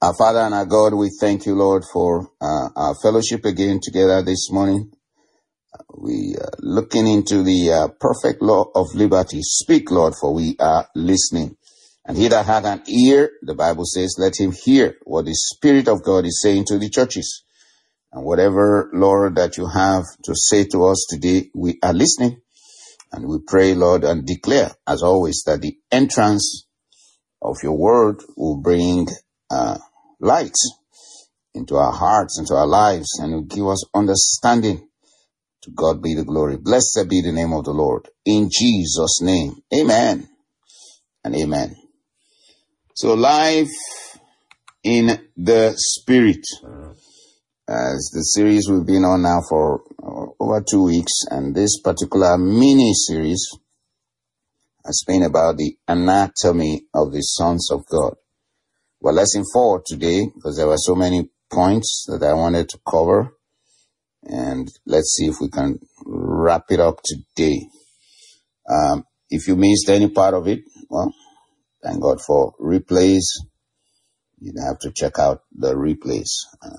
Our Father and our God, we thank you, Lord, for our fellowship again together this morning. We are looking into the perfect law of liberty. Speak, Lord, for we are listening. And he that hath an ear, the Bible says, let him hear what the Spirit of God is saying to the churches. And whatever, Lord, that you have to say to us today, we are listening. And we pray, Lord, and declare, as always, that the entrance of your word will bring light into our hearts, into our lives, and will give us understanding. To God be the glory. Blessed be the name of the Lord. In Jesus' name, amen and amen. So life in the Spirit, as the series we've been on now for over 2 weeks, and this particular mini-series has been about the anatomy of the sons of God. Well, lesson 4 today, because there were so many points that I wanted to cover, and let's see if we can wrap it up today. If you missed any part of it, well, thank God for replays. You have to check out the replays.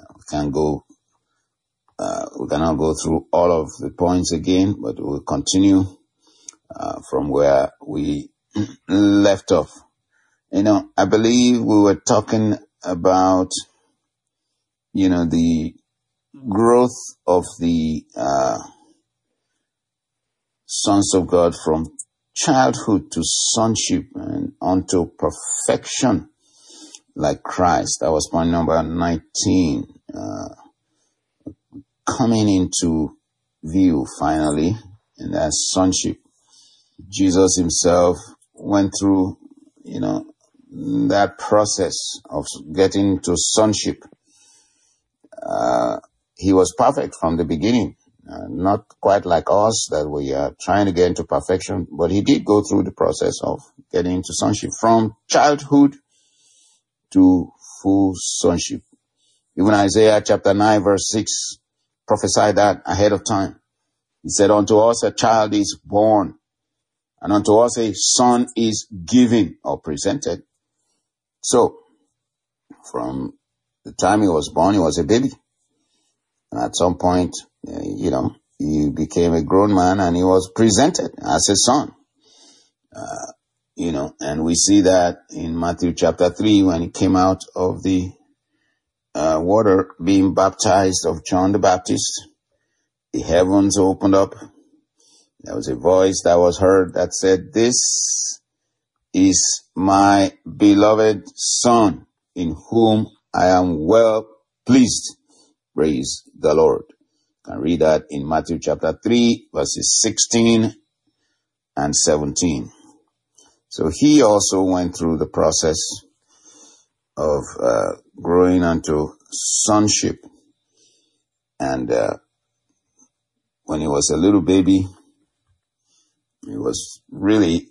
We cannot go through all of the points again, but we'll continue from where we left off. I believe we were talking about, the growth of the sons of God from childhood to sonship and unto perfection like Christ. That was point number 19. Coming into view finally in that sonship. Jesus himself went through, that process of getting to sonship. He was perfect from the beginning. Not quite like us that we are trying to get into perfection, but he did go through the process of getting into sonship from childhood to full sonship. Even Isaiah chapter 9 verse 6 prophesied that ahead of time. He said, unto us a child is born, and unto us a son is given or presented. So, from the time he was born, he was a baby. And at some point, he became a grown man and he was presented as a son. And we see that in Matthew chapter 3 when he came out of the water being baptized of John the Baptist. The heavens opened up. There was a voice that was heard that said, this is my beloved Son, in whom I am well pleased. Praise the Lord. You can read that in Matthew chapter 3, verses 16 and 17. So he also went through the process of growing unto sonship. And when he was a little baby, he was really,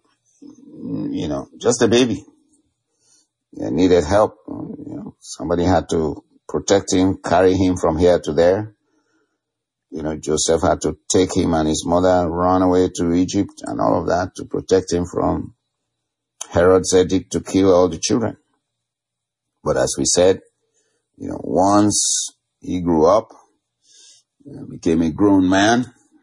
just a baby. He needed help. Somebody had to protect him, carry him from here to there. Joseph had to take him and his mother run away to Egypt and all of that to protect him from Herod's edict to kill all the children. But as we said, once he grew up, became a grown man,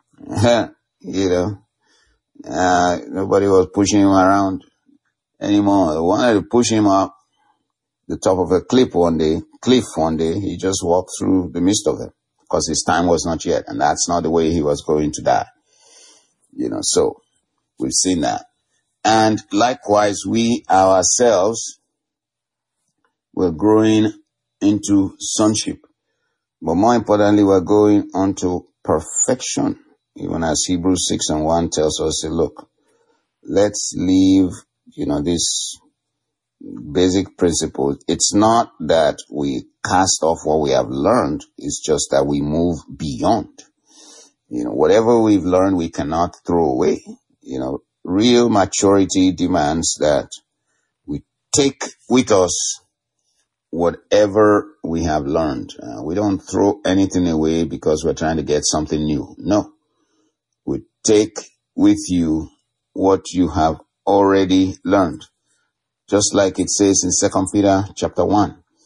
nobody was pushing him around anymore. They wanted to push him up the top of a cliff one day. He just walked through the midst of them because his time was not yet, and that's not the way he was going to die. So we've seen that. And likewise, we ourselves were growing into sonship. But more importantly, we're going on to perfection. Even as Hebrews 6 and 1 tells us, look, let's leave, this basic principle. It's not that we cast off what we have learned. It's just that we move beyond. Whatever we've learned, we cannot throw away. Real maturity demands that we take with us whatever we have learned. We don't throw anything away because we're trying to get something new. No. We take with you what you have already learned. Just like it says in 2 Peter chapter 1.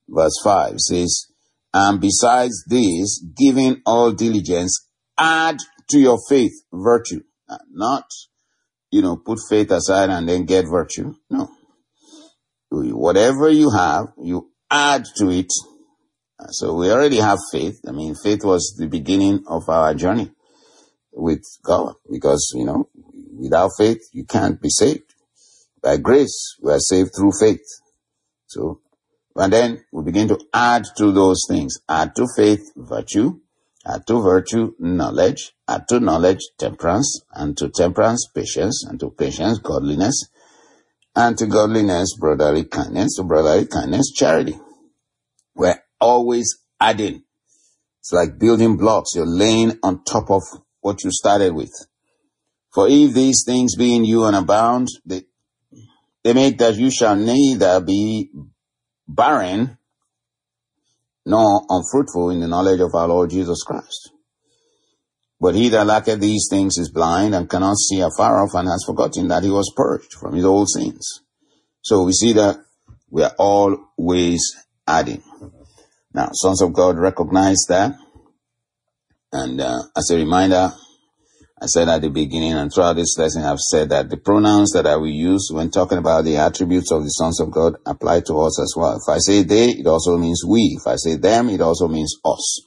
verse 5 says, and besides this, giving all diligence, add to your faith virtue. Not, put faith aside and then get virtue. No. Whatever you have, you add to it. So we already have faith. Faith was the beginning of our journey with God because, without faith, you can't be saved. By grace, we are saved through faith. So, and then we begin to add to those things. Add to faith, virtue. Add to virtue, knowledge. Add to knowledge, temperance. And to temperance, patience. And to patience, godliness. And to godliness, brotherly kindness. To brotherly kindness, charity. We're always adding. It's like building blocks. You're laying on top of what you started with. For if these things be in you and abound, they make that you shall neither be barren nor unfruitful in the knowledge of our Lord Jesus Christ. But he that lacketh these things is blind and cannot see afar off and has forgotten that he was purged from his old sins. So we see that we are always adding. Now, sons of God recognize that. And as a reminder, I said at the beginning and throughout this lesson, I've said that the pronouns that I will use when talking about the attributes of the sons of God apply to us as well. If I say they, it also means we. If I say them, it also means us.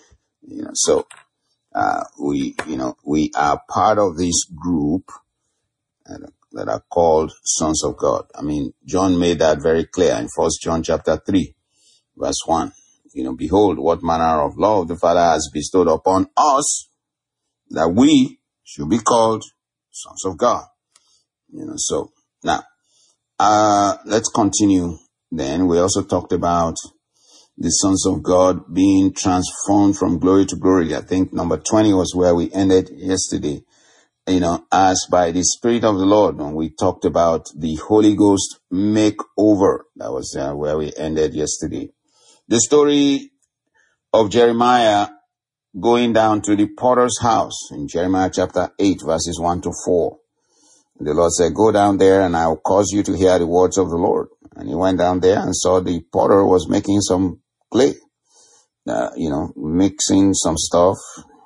We are part of this group that are called sons of God. John made that very clear in 1 John chapter 3, verse 1. Behold, what manner of love the Father has bestowed upon us, that we should be called sons of God. So now, let's continue then. We also talked about the sons of God being transformed from glory to glory. I think number 20 was where we ended yesterday. As by the Spirit of the Lord, when we talked about the Holy Ghost makeover. That was where we ended yesterday. The story of Jeremiah going down to the potter's house in Jeremiah chapter 8, verses 1 to 4. The Lord said, go down there and I will cause you to hear the words of the Lord. And he went down there and saw the potter was making some clay, mixing some stuff.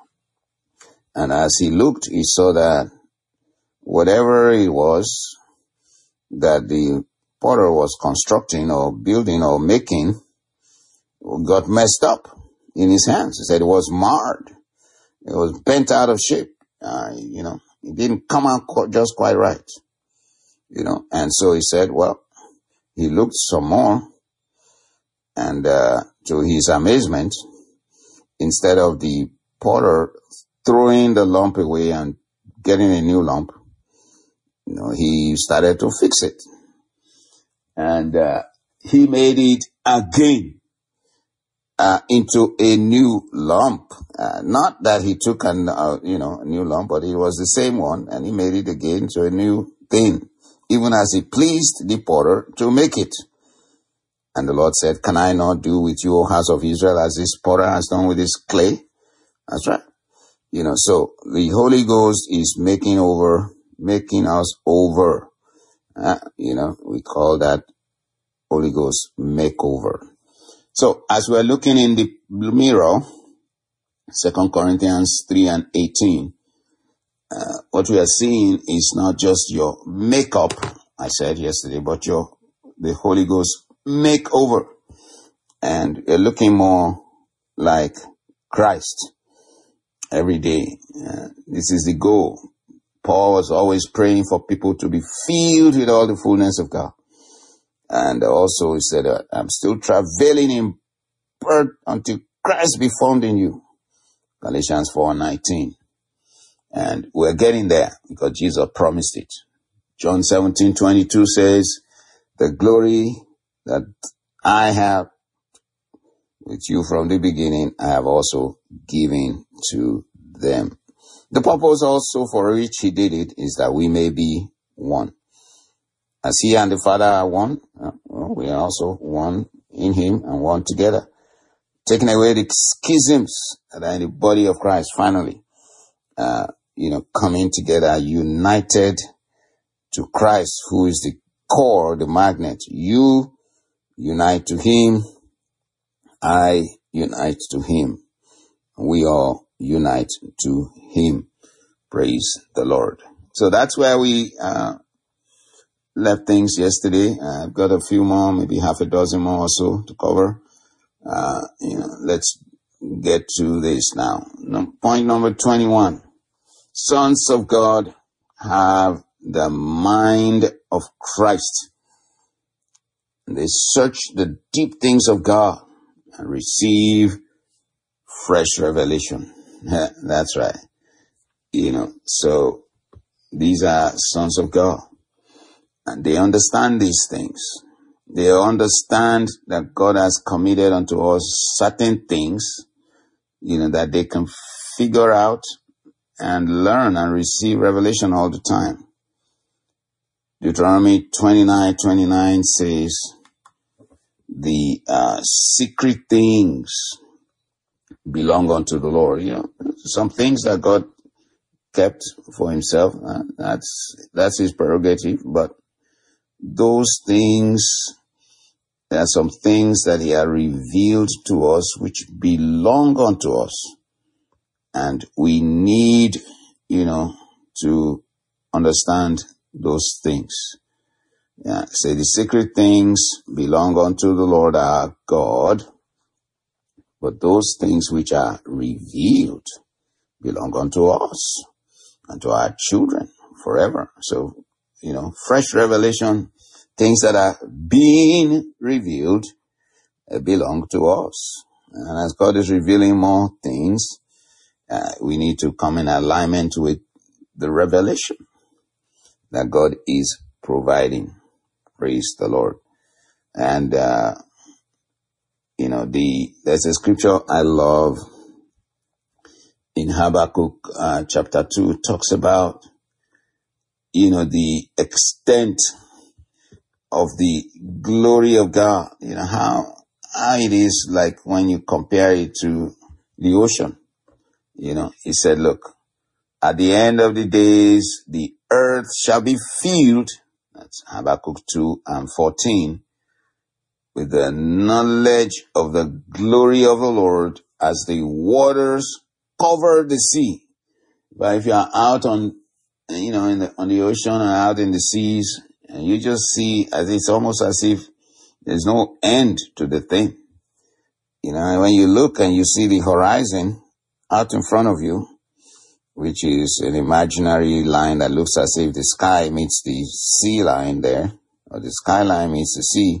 And as he looked, he saw that whatever it was that the potter was constructing or building or making got messed up in his hands. He said it was marred. It was bent out of shape. It didn't come out just quite right. And so he said, well, he looked some more, and to his amazement, instead of the potter throwing the lump away and getting a new lump, he started to fix it. And he made it again into a new lump. Not that he took a new lump, but it was the same one, and he made it again to a new thing, even as it pleased the potter to make it. And the Lord said, can I not do with you, O house of Israel, as this potter has done with this clay? That's right. So the Holy Ghost is making us over. We call that Holy Ghost makeover. So as we're looking in the mirror, 2 Corinthians 3 and 18, what we are seeing is not just your makeup, I said yesterday, but the Holy Ghost makeover. And you're looking more like Christ every day. This is the goal. Paul was always praying for people to be filled with all the fullness of God. And also he said, I'm still travailing in birth until Christ be formed in you. Galatians 4:19. And we're getting there because Jesus promised it. John 17:22 says, the glory that I have with you from the beginning, I have also given to them. The purpose also for which he did it is that we may be one. As he and the Father are one, we are also one in him and one together. Taking away the schisms that are in the body of Christ, finally, coming together, united to Christ, who is the core, the magnet. You unite to him, I unite to him. We all unite to him. Praise the Lord. So that's where we left things yesterday. I've got a few more, maybe half a dozen more or so to cover. Let's get to this now. Point number 21. Sons of God have the mind of Christ. They search the deep things of God and receive fresh revelation. That's right. So these are sons of God. And they understand these things. They understand that God has committed unto us certain things, that they can figure out and learn and receive revelation all the time. Deuteronomy 29:29 says, the secret things belong unto the Lord. Some things that God kept for himself, that's his prerogative, but those things, there are some things that he has revealed to us which belong unto us. And we need, to understand those things. Say the secret things belong unto the Lord our God, but those things which are revealed belong unto us and to our children forever. So, fresh revelation, things that are being revealed, belong to us. And as God is revealing more things, we need to come in alignment with the revelation that God is providing. Praise the Lord. And, there's a scripture I love in Habakkuk chapter 2, talks about, the extent of the glory of God, how it is like when you compare it to the ocean. He said, look, at the end of the days, the earth shall be filled, that's Habakkuk 2:14, with the knowledge of the glory of the Lord as the waters cover the sea. But if you are out on, on the ocean or out in the seas, and you just see, it's almost as if there's no end to the thing. When you look and you see the horizon out in front of you, which is an imaginary line that looks as if the sky meets the sea line there, or the skyline meets the sea.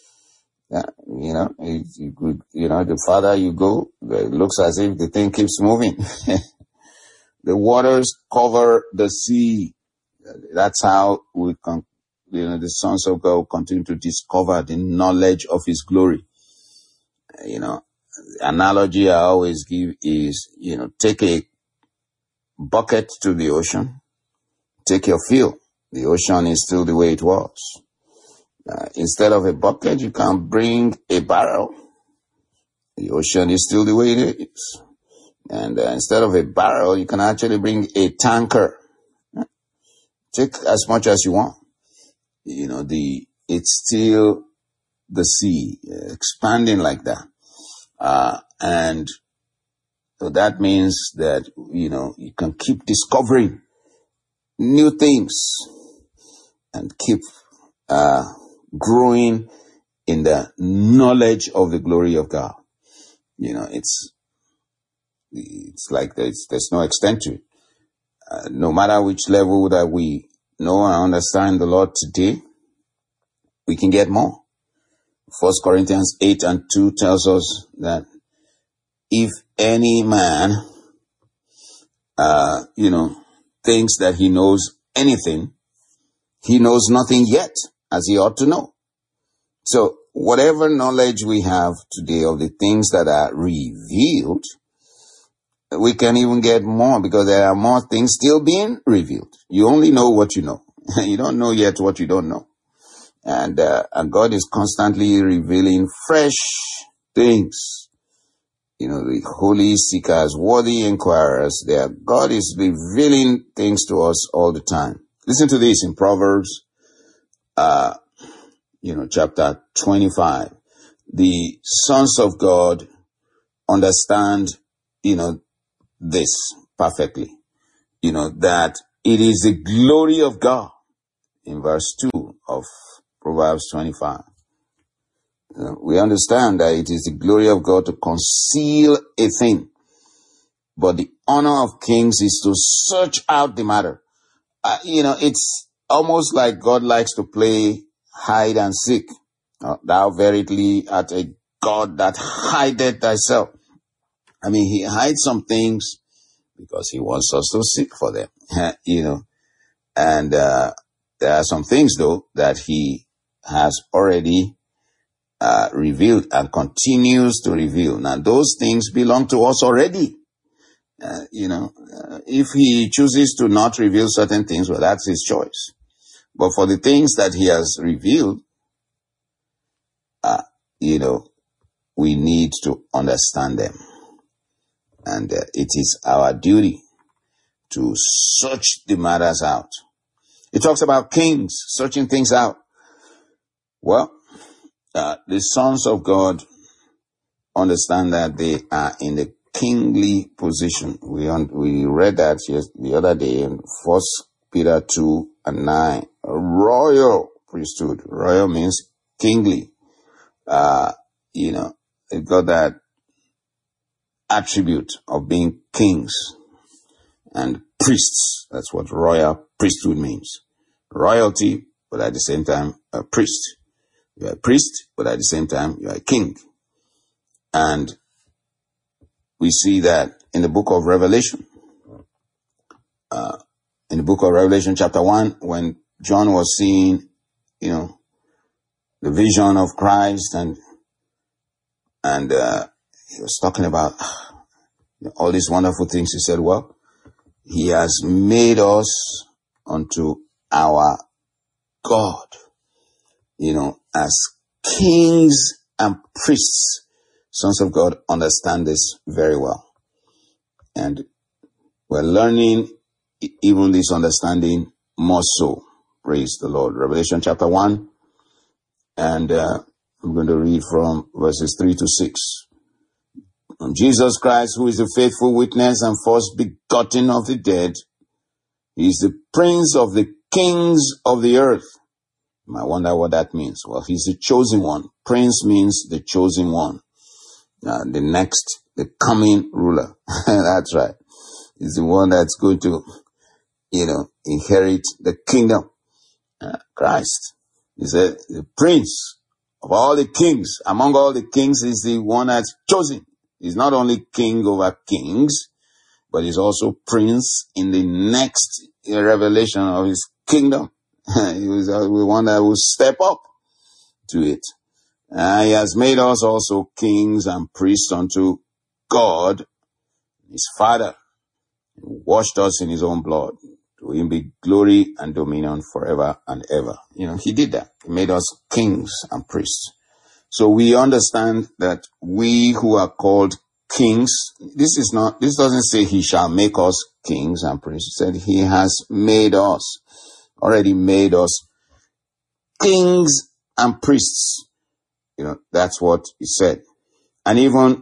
The farther you go, it looks as if the thing keeps moving. The waters cover the sea. That's how we can, the sons of God continue to discover the knowledge of his glory. The analogy I always give is, take a bucket to the ocean, take your fill. The ocean is still the way it was. Instead of a bucket, you can bring a barrel. The ocean is still the way it is. And instead of a barrel, you can actually bring a tanker. Take as much as you want. It's still the sea, expanding like that. And so that means that, you can keep discovering new things and keep growing in the knowledge of the glory of God. It's like there's no extent to it. No matter which level that we know and understand the Lord today, we can get more. 1 Corinthians 8:2 tells us that if any man, thinks that he knows anything, he knows nothing yet, as he ought to know. So whatever knowledge we have today of the things that are revealed, we can even get more, because there are more things still being revealed. You only know what you know. You don't know yet what you don't know. And God is constantly revealing fresh things. The holy seekers, worthy inquirers, God is revealing things to us all the time. Listen to this in Proverbs, chapter 25. the sons of God understand, this perfectly, that it is the glory of God in verse 2 of Proverbs 25. We understand that it is the glory of God to conceal a thing, but the honor of kings is to search out the matter. It's almost like God likes to play hide and seek. Thou verily art a God that hideth thyself. He hides some things because he wants us to seek for them, and there are some things though that he has already revealed and continues to reveal. Now those things belong to us already. If he chooses to not reveal certain things, well, that's his choice. But for the things that he has revealed, we need to understand them. And it is our duty to search the matters out. It talks about kings searching things out. Well, the sons of God understand that they are in the kingly position. We read that the other day in 1 Peter 2:9. A royal priesthood. Royal means kingly. They've got that attribute of being kings and priests. That's what royal priesthood means. Royalty, but at the same time, a priest. You're a priest, but at the same time, you're a king. And we see that in the book of Revelation. In the book of Revelation chapter 1, when John was seeing, the vision of Christ and he was talking about all these wonderful things. He said, well, he has made us unto our God, as kings and priests. Sons of God understand this very well. And we're learning even this understanding more so. Praise the Lord. Revelation chapter 1. And I'm going to read from verses 3 to 6. Jesus Christ, who is the faithful witness and first begotten of the dead, he is the prince of the kings of the earth. You might wonder what that means. Well, he's the chosen one. Prince means the chosen one. The coming ruler. That's right. He's the one that's going to, inherit the kingdom. Christ is the prince of all the kings. Among all the kings, is the one that's chosen. He's not only king over kings, but he's also prince in the next revelation of his kingdom. He was the one that will step up to it. He has made us also kings and priests unto God, his Father. He washed us in his own blood. To him be glory and dominion forever and ever. He did that. He made us kings and priests. So we understand that we who are called kings, this doesn't say he shall make us kings and priests. He said he has already made us kings and priests. That's what he said. And even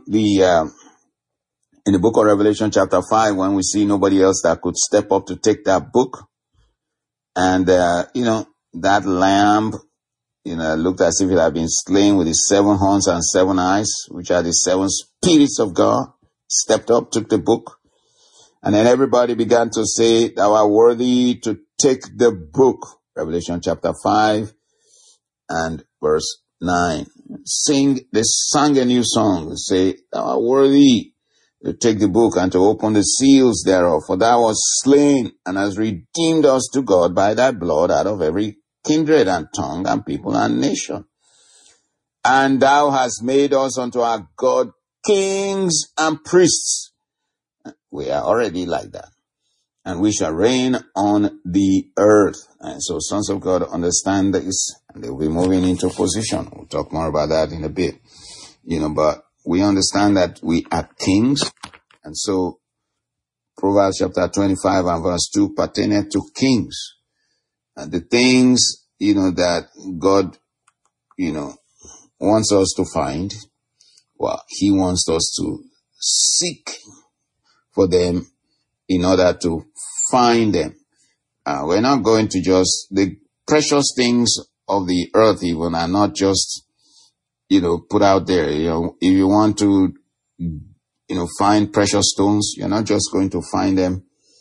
in the book of Revelation chapter 5, when we see nobody else that could step up to take that book, and that lamb, looked as if it had been slain with his 7 horns and 7 eyes, which are the 7 spirits of God, stepped up, took the book. And then everybody began to say, thou art worthy to take the book. Revelation chapter 5 and verse 9. They sang a new song. They say, thou art worthy to take the book and to open the seals thereof. For thou wast slain and hast redeemed us to God by thy blood out of every kindred and tongue and people and nation. And thou hast made us unto our God kings and priests. We are already like that. And we shall reign on the earth. And so sons of God understand this, and they will be moving into position. We'll talk more about that in a bit. But we understand that we are kings. And so Proverbs chapter 25 and verse 2 pertaineth to kings. And the things, that God, wants us to find? Well, he wants us to seek for them in order to find them. We're not going to the precious things of the earth even are not just, put out there. If you want to, find precious stones, you're not just going to find them,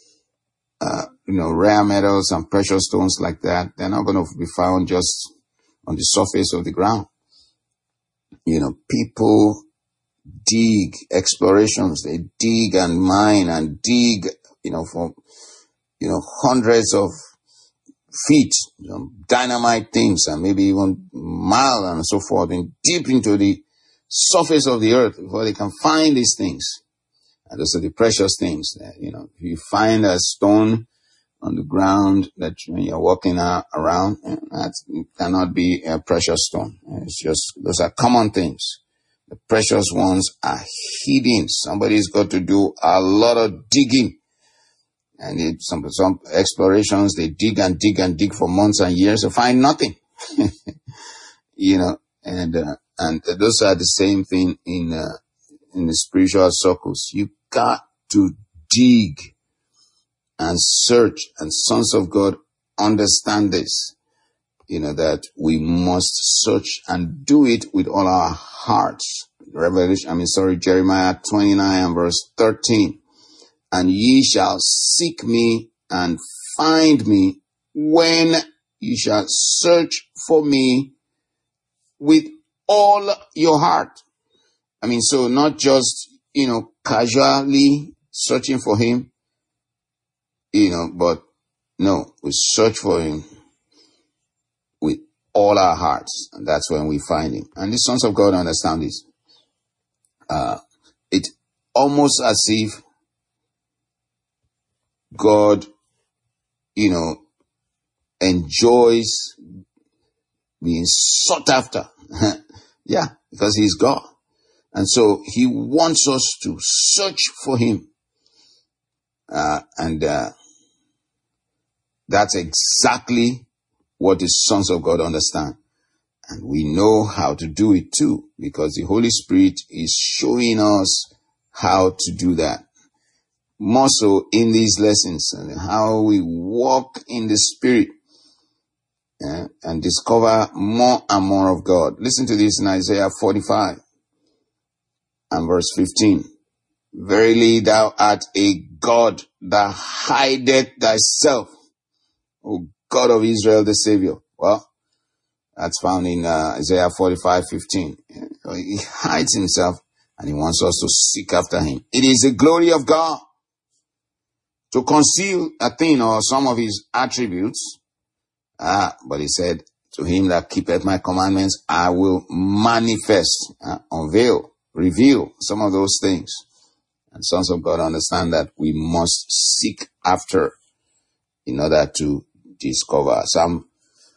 rare metals and precious stones like that. They're not going to be found just on the surface of the ground. People dig explorations. They dig and mine and dig, for, hundreds of feet, dynamite things, and maybe even mile and so forth, and deep into the surface of the earth before they can find these things. And those are the precious things. If you find a stone on the ground that when you're walking around, it cannot be a precious stone. It's just, those are common things. The precious ones are hidden. Somebody's got to do a lot of digging. And some explorations, they dig and dig and dig for months and years to find nothing. And those are the same thing in the spiritual circles. You got to dig and search, and sons of God understand this, that we must search and do it with all our hearts. Jeremiah 29 and verse 13. And ye shall seek me and find me when ye shall search for me with all your heart. So not just, casually searching for him, but no, we search for him with all our hearts. And that's when we find him. And the sons of God understand this. It's almost as if God, enjoys being sought after. Yeah, because he's God. And so he wants us to search for him. And that's exactly what the sons of God understand. And we know how to do it too, because the Holy Spirit is showing us how to do that. More so in these lessons, and how we walk in the Spirit and discover more and more of God. Listen to this in Isaiah 45 and verse 15. Verily thou art a God that hideth thyself, O God of Israel the Savior. Well, that's found in Isaiah 45:15. He hides himself and he wants us to seek after him. It is the glory of God to conceal a thing or some of his attributes. But he said, to him that keepeth my commandments, I will manifest, unveil, reveal some of those things. And sons of God understand that we must seek after in order to discover. Psalm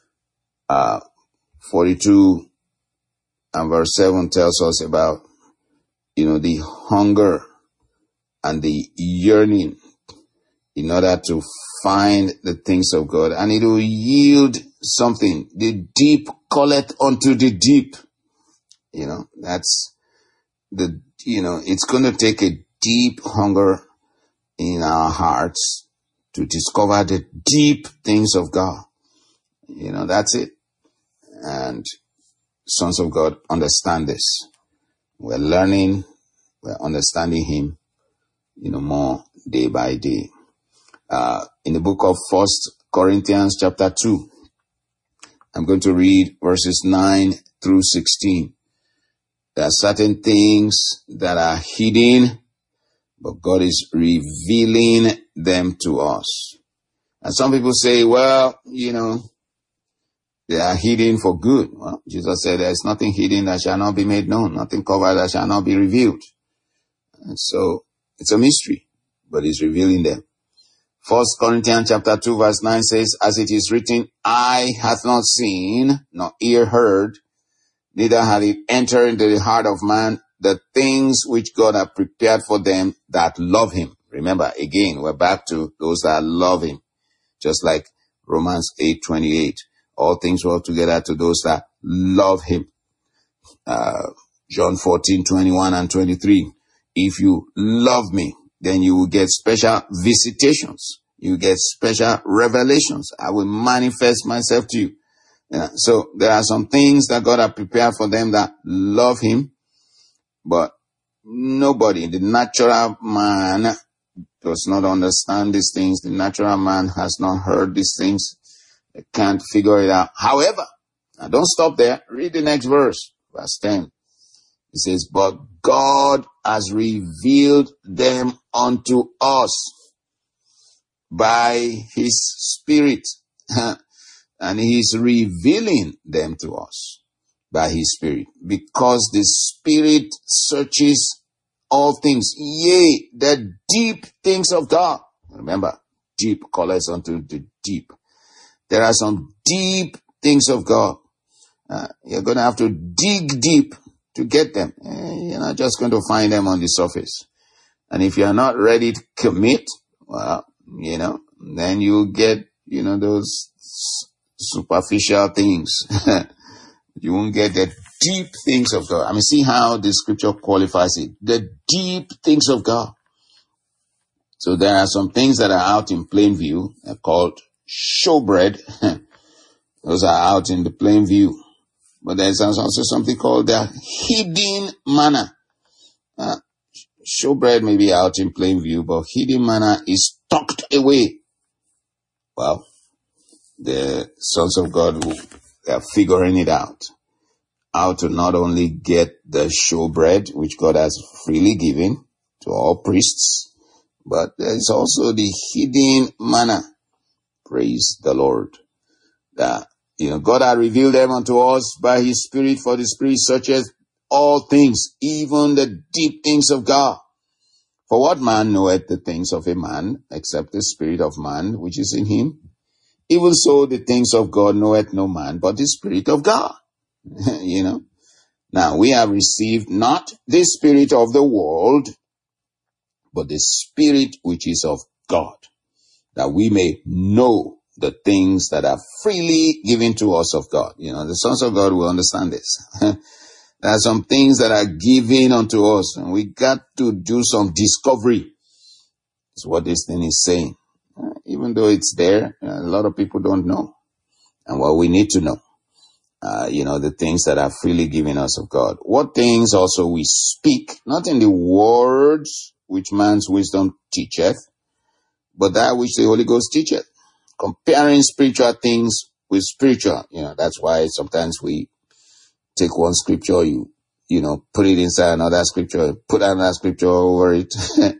42 and verse 7 tells us about, the hunger and the yearning in order to find the things of God. And it will yield something. The deep calleth unto the deep. That's it's going to take a deep hunger in our hearts to discover the deep things of God. That's it. And sons of God understand this. We're learning, we're understanding him, more day by day. In the book of 1 Corinthians chapter 2, I'm going to read verses 9 through 16. There are certain things that are hidden, but God is revealing them to us. And some people say, well, they are hidden for good. Well, Jesus said there is nothing hidden that shall not be made known, nothing covered that shall not be revealed. And so it's a mystery, but he's revealing them. 1 Corinthians chapter 2 verse 9 says, as it is written, eye hath not seen, nor ear heard, neither hath it entered into the heart of man the things which God hath prepared for them that love him. Remember, again, we're back to those that love him. Just like Romans 8:28. All things work together to those that love him. John 14:21 and 23. If you love me, then you will get special visitations. You get special revelations. I will manifest myself to you. So there are some things that God has prepared for them that love him, but nobody, the natural man, does not understand these things. The natural man has not heard these things. They can't figure it out. However, now don't stop there. Read the next verse, verse 10. It says, but God has revealed them unto us by his Spirit. And he is revealing them to us by his Spirit, because the Spirit searches all things, yea, the deep things of God. Remember, deep calleth unto the deep. There are some deep things of God. You're going to have to dig deep to get them. You're not just going to find them on the surface. And if you're not ready to commit, well, then you get, those superficial things. You won't get the deep things of God. I mean, see how the scripture qualifies it. The deep things of God. So there are some things that are out in plain view. They're called showbread. Those are out in the plain view. But there's also something called the hidden manna. Showbread may be out in plain view, but hidden manna is tucked away. Well, the sons of God are figuring it out. How to not only get the showbread, which God has freely given to all priests, but there's also the hidden manna. Praise the Lord. God has revealed them unto us by his Spirit, for the Spirit searcheth all things, even the deep things of God. For what man knoweth the things of a man, except the spirit of man which is in him? Even so the things of God knoweth no man, but the Spirit of God. Now we have received not the spirit of the world, but the Spirit which is of God, that we may know the things that are freely given to us of God. The sons of God will understand this. There are some things that are given unto us, and we got to do some discovery. That's what this thing is saying. Even though it's there, a lot of people don't know. And what we need to know, the things that are freely given us of God. What things also we speak, not in the words which man's wisdom teacheth, but that which the Holy Ghost teacheth. Comparing spiritual things with spiritual. That's why sometimes we take one scripture, put it inside another scripture, put another scripture over it.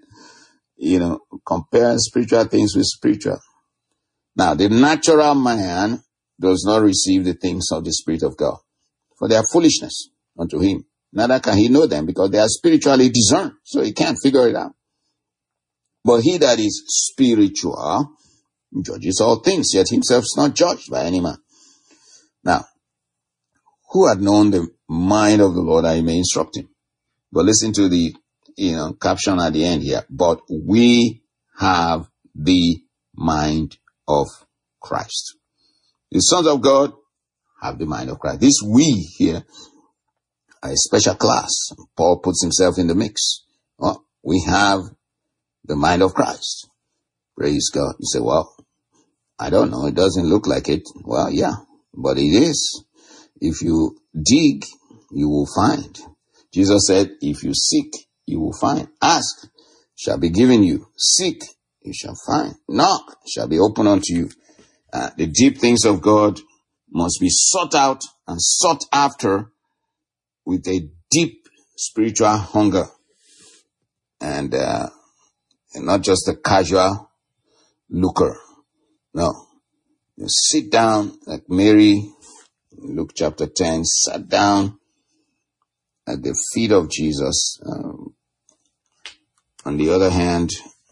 Compare spiritual things with spiritual. Now, the natural man does not receive the things of the Spirit of God, for they are foolishness unto him. Neither can he know them, because they are spiritually discerned, so he can't figure it out. But he that is spiritual judges all things, yet himself is not judged by any man. Now, who had known the mind of the Lord that he may instruct him? But listen to the, caption at the end here. But we have the mind of Christ. The sons of God have the mind of Christ. This we here are a special class. Paul puts himself in the mix. We have the mind of Christ. Praise God. You say, well, I don't know. It doesn't look like it. Well, yeah, but it is. If you dig, you will find. Jesus said, if you seek, you will find. Ask, shall be given you. Seek, you shall find. Knock, shall be opened unto you. The deep things of God must be sought out and sought after with a deep spiritual hunger. And not just a casual looker. No. You sit down like Mary, Luke chapter 10, sat down at the feet of Jesus. On the other hand,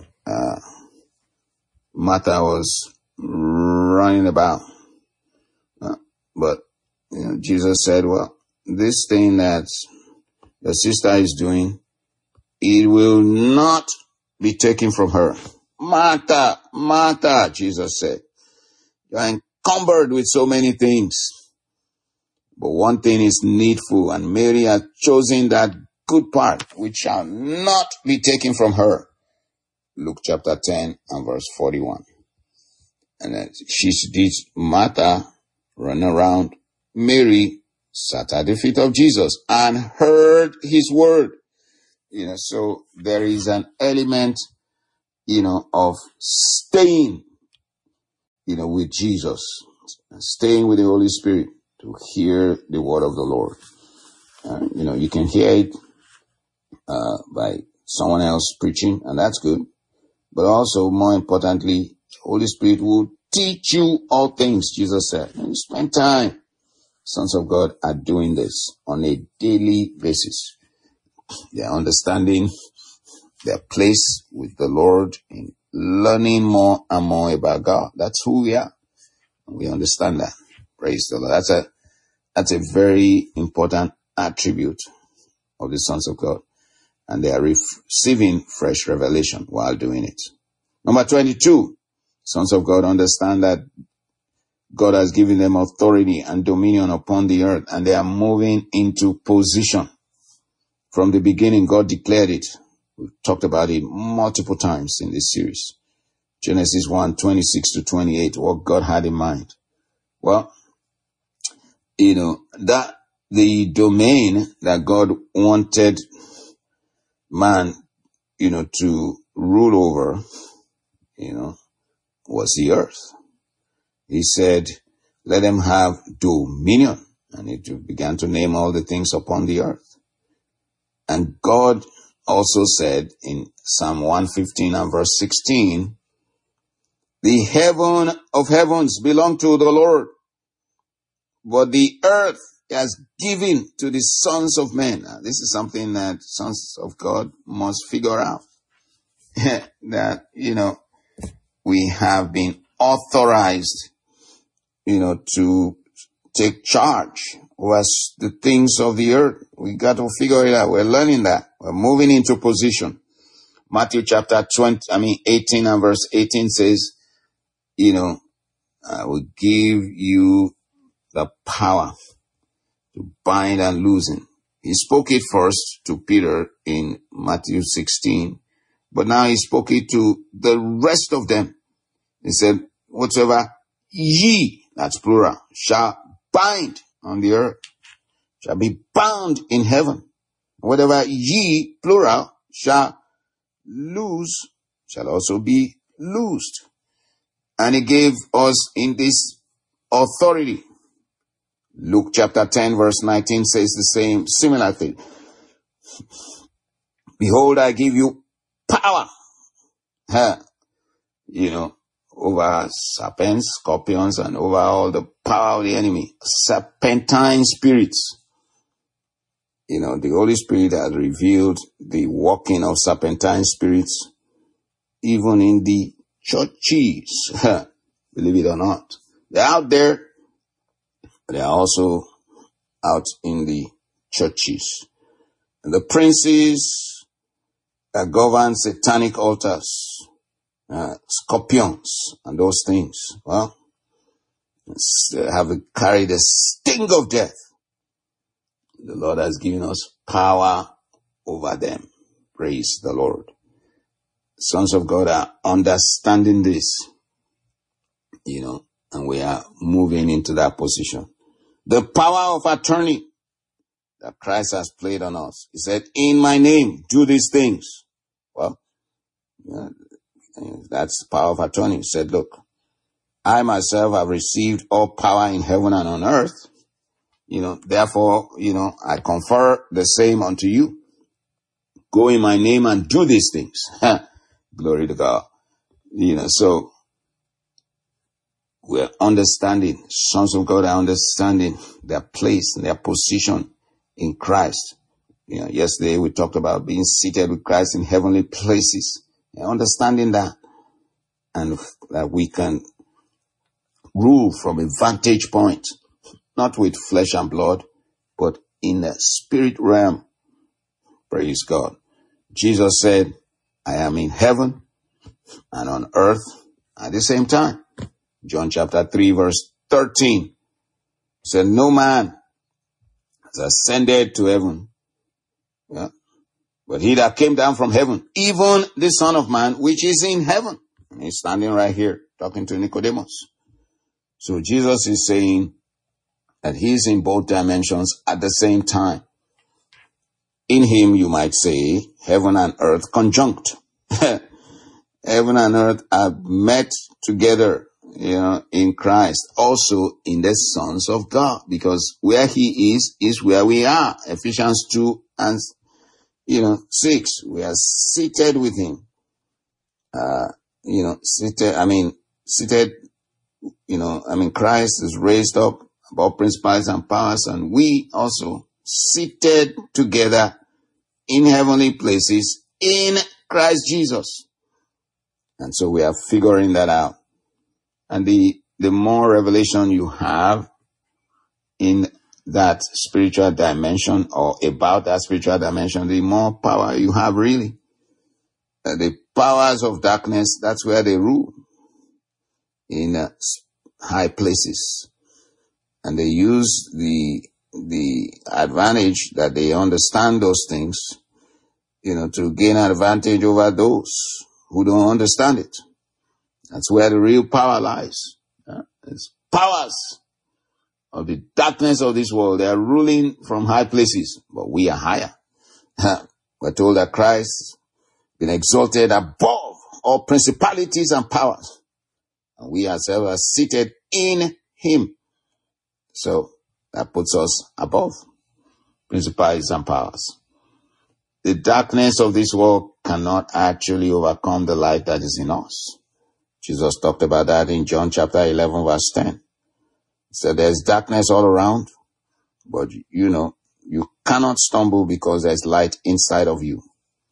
Martha was running about. But Jesus said, well, this thing that your sister is doing, it will not be taken from her. Martha, Martha, Jesus said, you are encumbered with so many things. But one thing is needful, and Mary has chosen that good part, which shall not be taken from her. Luke chapter 10 and verse 41. And then she did Martha run around. Mary sat at the feet of Jesus and heard his word. So there is an element, of staying, with Jesus, staying with the Holy Spirit to hear the word of the Lord. You can hear it by someone else preaching, and that's good. But also, more importantly, Holy Spirit will teach you all things, Jesus said. And you spend time. Sons of God are doing this on a daily basis. They are understanding their place with the Lord in learning more and more about God. That's who we are. And we understand that. Praise the Lord. That's a very important attribute of the sons of God. And they are receiving fresh revelation while doing it. Number 22, sons of God understand that God has given them authority and dominion upon the earth, and they are moving into position. From the beginning, God declared it. We've talked about it multiple times in this series. Genesis 1:26-28, what God had in mind. Well, that the domain that God wanted man, to rule over, was the earth. He said, let them have dominion. And it began to name all the things upon the earth. And God also said in Psalm 115 and verse 16, the heaven of heavens belong to the Lord, but the earth has given to the sons of men. Now, this is something that sons of God must figure out. That, we have been authorized, to take charge over the things of the earth. We got to figure it out. We're learning that. We're moving into position. Matthew chapter 18 and verse 18 says, I will give you the power to bind and loosen. He spoke it first to Peter in Matthew 16, but now he spoke it to the rest of them. He said, whatsoever ye, that's plural, shall bind on the earth, shall be bound in heaven. Whatever ye, plural, shall loose, shall also be loosed. And he gave us in this authority. Luke chapter 10 verse 19 says the similar thing. Behold, I give you power, over serpents, scorpions, and over all the power of the enemy. Serpentine spirits. The Holy Spirit has revealed the working of serpentine spirits even in the churches. Believe it or not. They're out there. They are also out in the churches. And the princes that govern satanic altars, scorpions and those things, well, have carried the sting of death. The Lord has given us power over them. Praise the Lord. Sons of God are understanding this, and we are moving into that position. The power of attorney that Christ has played on us. He said, in my name, do these things. Well, that's the power of attorney. He said, look, I myself have received all power in heaven and on earth. Therefore, I confer the same unto you. Go in my name and do these things. Glory to God. So we're understanding, sons of God are understanding their place and their position in Christ. Yesterday we talked about being seated with Christ in heavenly places. Understanding that, and that we can rule from a vantage point, not with flesh and blood, but in the spirit realm. Praise God. Jesus said, I am in heaven and on earth at the same time. John chapter 3 verse 13 said, no man has ascended to heaven. Yeah. But he that came down from heaven, even the Son of Man, which is in heaven. And he's standing right here talking to Nicodemus. So Jesus is saying that he's in both dimensions at the same time. In him, you might say, heaven and earth conjunct. Heaven and earth are met together, in Christ, also in the sons of God, because where he is where we are. Ephesians 2 and 6, we are seated with him. Seated, Christ is raised up above principalities and powers, and we also seated together in heavenly places in Christ Jesus. And so we are figuring that out. And the more revelation you have in that spiritual dimension or about that spiritual dimension, the more power you have really. The powers of darkness, that's where they rule in high places. And they use the advantage that they understand those things, to gain advantage over those who don't understand it. That's where the real power lies. It's powers of the darkness of this world. They are ruling from high places, but we are higher. We're told that Christ has been exalted above all principalities and powers, and we ourselves are seated in him. So that puts us above principalities and powers. The darkness of this world cannot actually overcome the light that is in us. Jesus talked about that in John chapter 11, verse 10. He said there's darkness all around, but you cannot stumble because there's light inside of you.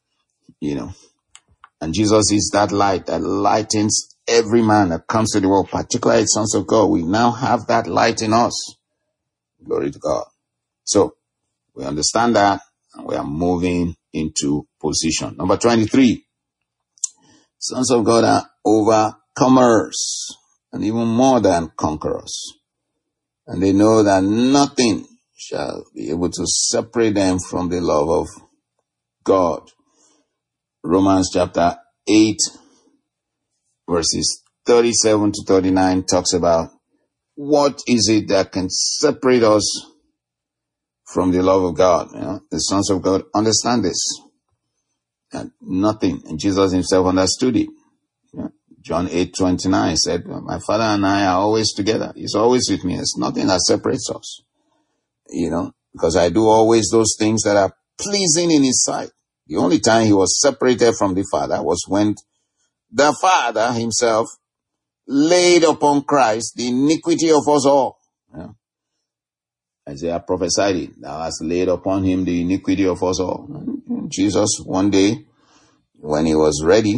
And Jesus is that light that lightens every man that comes to the world, particularly sons of God. We now have that light in us. Glory to God. So we understand that, and we are moving into position. Number 23. Sons of God are overcomers, and even more than conquerors. And they know that nothing shall be able to separate them from the love of God. Romans chapter 8, verses 37 to 39 talks about what is it that can separate us from the love of God. The sons of God understand this. And nothing. And Jesus himself understood it. John 8:29 said, my Father and I are always together. He's always with me. There's nothing that separates us. Because I do always those things that are pleasing in his sight. The only time he was separated from the Father was when the Father himself laid upon Christ the iniquity of us all. Isaiah prophesied it. Thou hast laid upon him the iniquity of us all. Jesus, one day, when he was ready,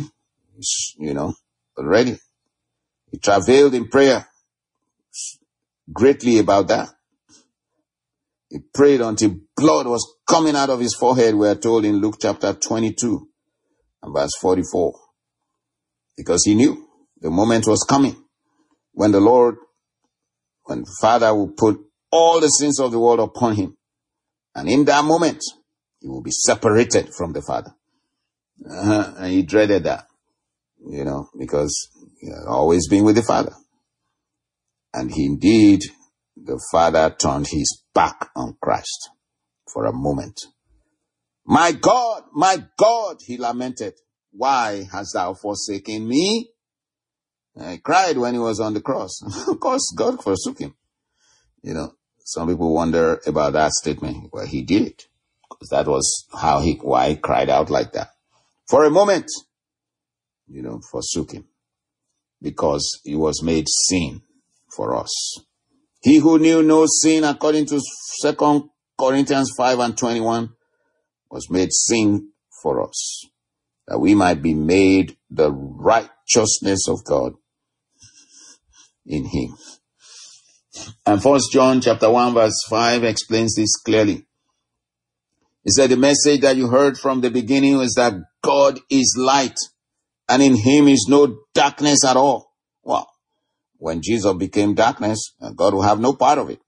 he travailed in prayer greatly about that. He prayed until blood was coming out of his forehead, we are told in Luke chapter 22 and verse 44. Because he knew the moment was coming when the Father will put all the sins of the world upon him. And in that moment, he will be separated from the Father. And he dreaded that, because he had always been with the Father. And indeed, the Father turned his back on Christ for a moment. My God, he lamented, why hast thou forsaken me? And he cried when he was on the cross. Of course, God forsook him. Some people wonder about that statement. Well, he did. Because that was why he cried out like that. For a moment, forsook him. Because he was made sin for us. He who knew no sin, according to 2 Corinthians 5:21, was made sin for us, that we might be made the righteousness of God in him. And 1 John chapter 1 verse 5 explains this clearly. He said, the message that you heard from the beginning was that God is light, and in him is no darkness at all. Well, when Jesus became darkness, God will have no part of it.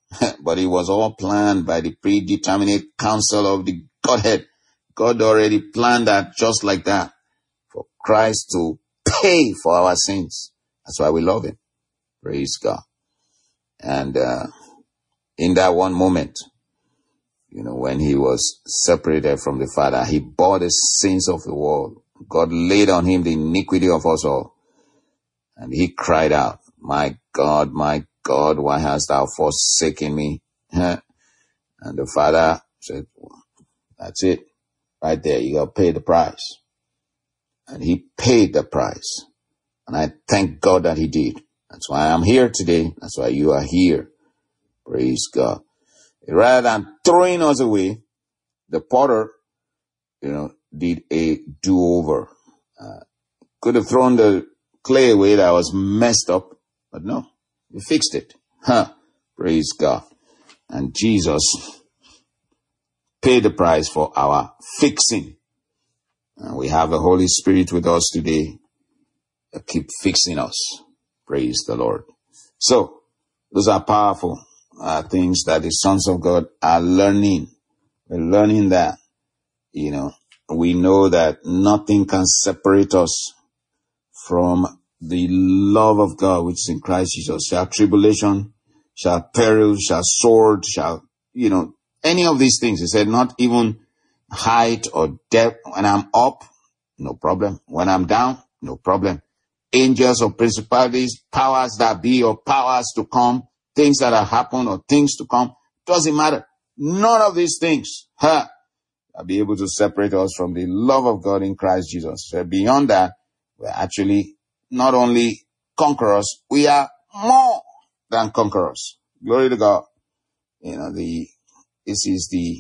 But it was all planned by the predeterminate counsel of the Godhead. God already planned that just like that, for Christ to pay for our sins. That's why we love him. Praise God. And in that one moment, when he was separated from the Father, he bore the sins of the world. God laid on him the iniquity of us all. And he cried out, my God, why hast thou forsaken me? And the Father said, that's it. Right there, you got to pay the price. And he paid the price. And I thank God that he did. That's why I'm here today. That's why you are here. Praise God. Rather than throwing us away, the potter, did a do-over. Could have thrown the clay away that was messed up, but no, he fixed it. Praise God. And Jesus paid the price for our fixing. And we have the Holy Spirit with us today to keep fixing us. Praise the Lord. So, those are powerful things that the sons of God are learning. We're learning that, we know that nothing can separate us from the love of God which is in Christ Jesus. Shall tribulation, shall peril, shall sword, shall, any of these things. He said, not even height or depth. When I'm up, no problem. When I'm down, no problem. Angels or principalities, powers that be or powers to come, things that have happened or things to come, doesn't matter. None of these things will be able to separate us from the love of God in Christ Jesus. So beyond that, we're actually not only conquerors, we are more than conquerors. Glory to God. This is the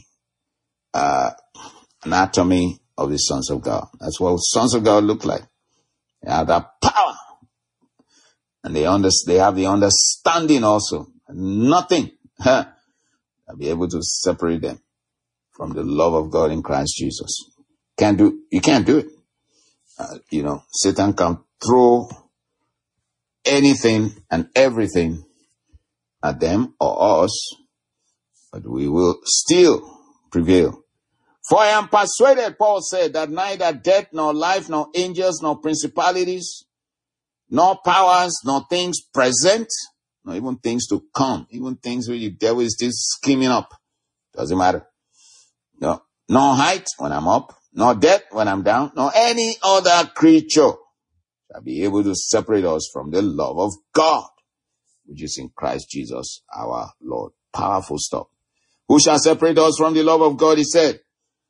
anatomy of the sons of God. That's what sons of God look like. They have that power. And they have the understanding also. Nothing will be able to separate them from the love of God in Christ Jesus. You can't do it. Satan can throw anything and everything at them or us, but we will still prevail. For I am persuaded, Paul said, that neither death, nor life, nor angels, nor principalities, nor powers, nor things present, nor even things to come, even things where the devil is still scheming up. Doesn't matter. No, nor height when I'm up, nor depth when I'm down, nor any other creature shall be able to separate us from the love of God, which is in Christ Jesus our Lord. Powerful stuff. Who shall separate us from the love of God? He said,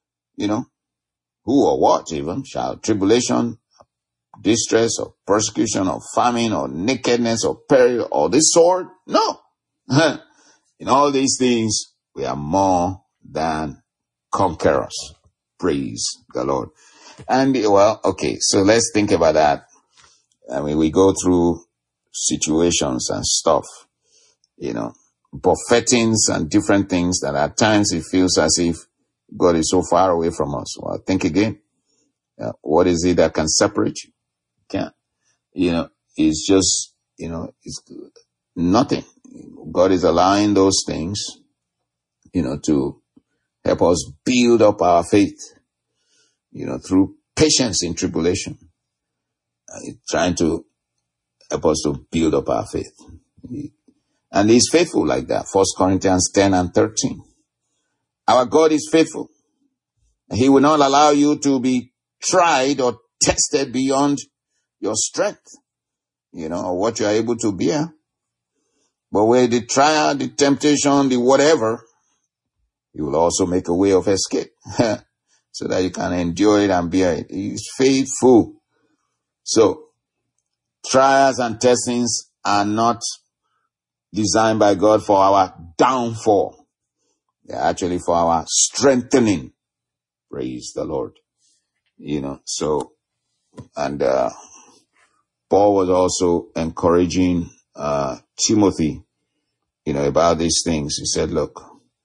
who or what even shall tribulation, distress, or persecution, or famine, or nakedness, or peril, or the sword? No. In all these things, we are more than conquerors. Praise the Lord. And so let's think about that. We go through situations and stuff, buffetings and different things that at times it feels as if God is so far away from us. Well, think again. What is it that can separate you? Can't. It's just, it's nothing. God is allowing those things, to help us build up our faith, through patience in tribulation. Trying to help us to build up our faith. And he's faithful like that. 1 Corinthians 10 and 13. Our God is faithful. He will not allow you to be tried or tested beyond your strength, or what you are able to bear. But where the trial, the temptation, the whatever, he will also make a way of escape so that you can endure it and bear it. He is faithful. So, trials and testings are not designed by God for our downfall. They're actually for our strengthening. Praise the Lord. And Paul was also encouraging Timothy, about these things. He said, look,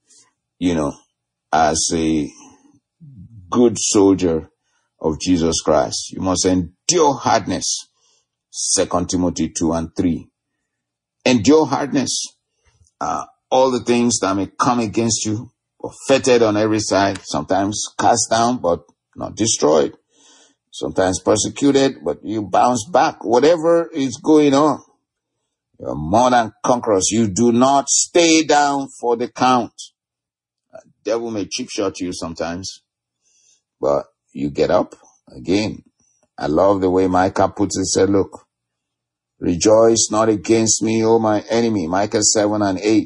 as a good soldier of Jesus Christ, you must endure hardness. 2 Timothy 2 and 3. Endure hardness. all the things that may come against you, buffeted on every side, sometimes cast down, but not destroyed, sometimes persecuted, but you bounce back. Whatever is going on, you're more than conquerors. You do not stay down for the count. The devil may chip shot you sometimes, but you get up again. I love the way Micah puts it. Said, look, rejoice not against me, O my enemy. Micah 7:8.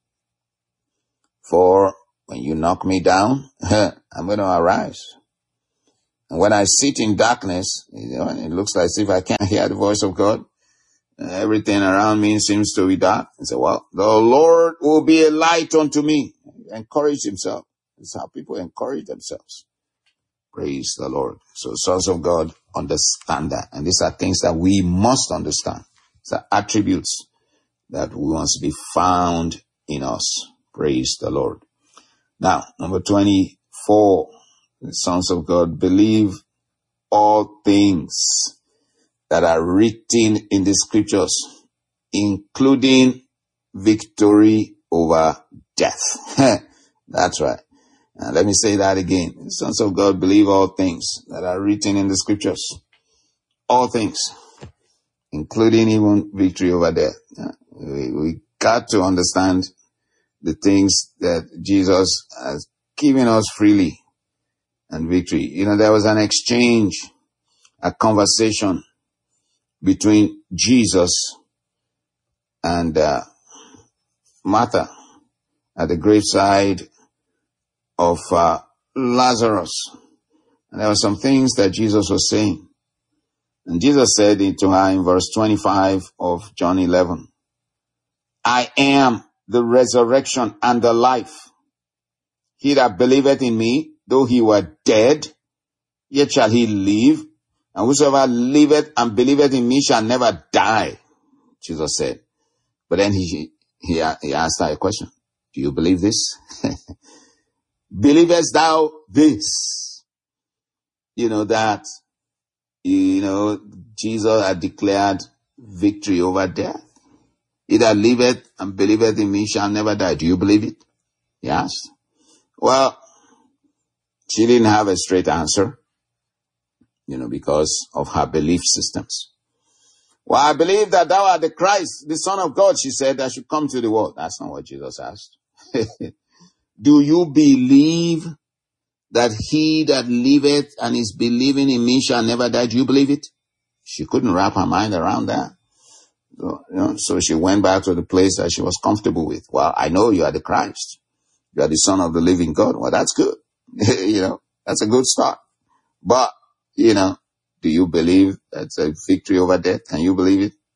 For when you knock me down, I'm going to arise. And when I sit in darkness, it looks like as if I can't hear the voice of God. Everything around me seems to be dark. I say, well, the Lord will be a light unto me. Encourage himself. That's how people encourage themselves. Praise the Lord. So sons of God understand that. And these are things that we must understand. These are attributes that we want to be found in us. Praise the Lord. Now, number 24, the sons of God, believe all things that are written in the scriptures, including victory over death. That's right. Let me say that again. The sons of God, believe all things that are written in the scriptures. All things, including even victory over death. We got to understand the things that Jesus has given us freely and victory. There was an exchange, a conversation between Jesus and Martha at the graveside of Lazarus. And there were some things that Jesus was saying. And Jesus said to her in verse 25 of John 11, I am the resurrection and the life. He that believeth in me, though he were dead, yet shall he live. And whosoever liveth and believeth in me shall never die, Jesus said. But then he asked her a question. Do you believe this? Believest thou this? That, Jesus had declared victory over death. He that liveth and believeth in me shall never die. Do you believe it? He asked. Well, she didn't have a straight answer, because of her belief systems. Well, I believe that thou art the Christ, the Son of God, she said, that should come to the world. That's not what Jesus asked. Do you believe that he that liveth and is believing in me shall never die? Do you believe it? She couldn't wrap her mind around that. So she went back to the place that she was comfortable with. Well, I know you are the Christ. You are the Son of the living God. Well, that's good. That's a good start. But, do you believe that's a victory over death? Can you believe it?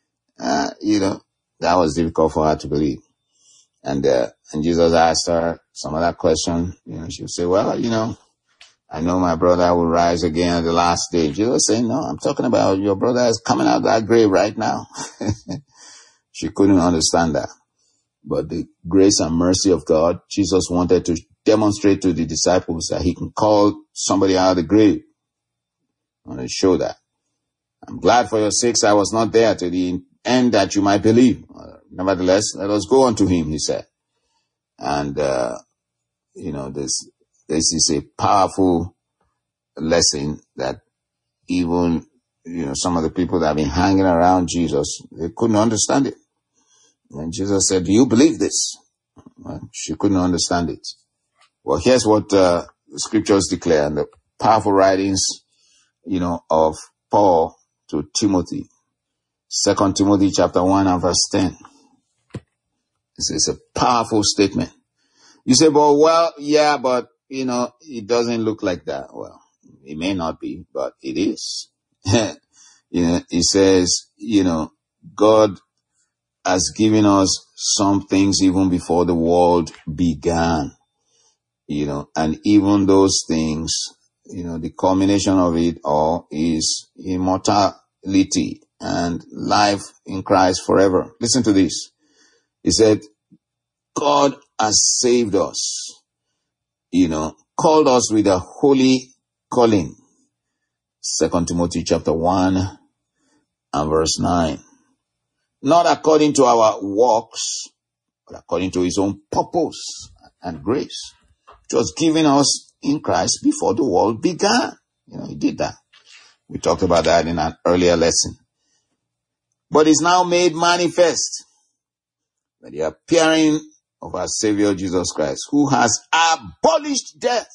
That was difficult for her to believe. And Jesus asked her some other question. She would say, well, I know my brother will rise again at the last day. Jesus said, no, I'm talking about your brother is coming out of that grave right now. She couldn't understand that. But the grace and mercy of God, Jesus wanted to demonstrate to the disciples that he can call somebody out of the grave. I want to show that. I'm glad for your sakes I was not there to the end that you might believe. Nevertheless, let us go unto him, he said. And, this is a powerful lesson that even, some of the people that have been hanging around Jesus, they couldn't understand it. And Jesus said, do you believe this? Well, she couldn't understand it. Well, here's what the scriptures declare in the powerful writings, of Paul to Timothy. 2 Timothy chapter 1 and verse 10. It's a powerful statement. You say, but it doesn't look like that. Well, it may not be, but it is. It says, God has given us some things even before the world began, and even those things, the culmination of it all is immortality and life in Christ forever. Listen to this. He said, God has saved us, called us with a holy calling. 2 Timothy chapter 1 and verse 9. Not according to our works, but according to his own purpose and grace, which was given us in Christ before the world began. He did that. We talked about that in an earlier lesson. But it's now made manifest by the appearing of our Savior Jesus Christ, who has abolished death.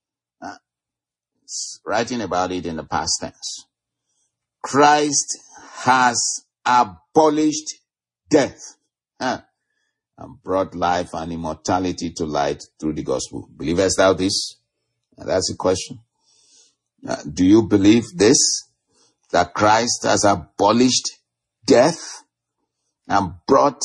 It's writing about it in the past tense. Christ has abolished death and brought life and immortality to light through the gospel. Believest thou this? That's the question. Do you believe this? That Christ has abolished death and brought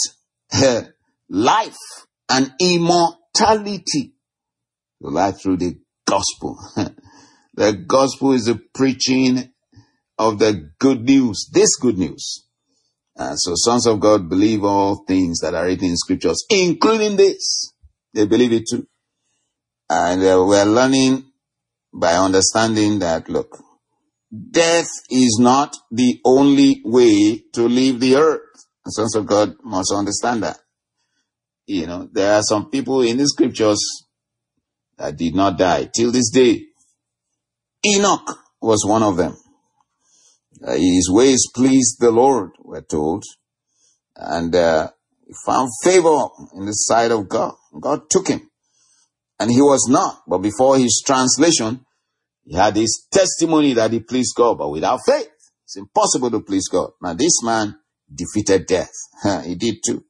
life and immortality to light through the gospel. The gospel is the preaching of the good news, this good news. So sons of God believe all things that are written in scriptures, including this. They believe it too. And we're learning by understanding that, look, death is not the only way to leave the earth. The sons of God must understand that. There are some people in the scriptures that did not die till this day. Enoch was one of them. His ways pleased the Lord, we're told. And he found favor in the sight of God. God took him. And he was not. But before his translation, he had his testimony that he pleased God. But without faith, it's impossible to please God. Now this man defeated death. He did too.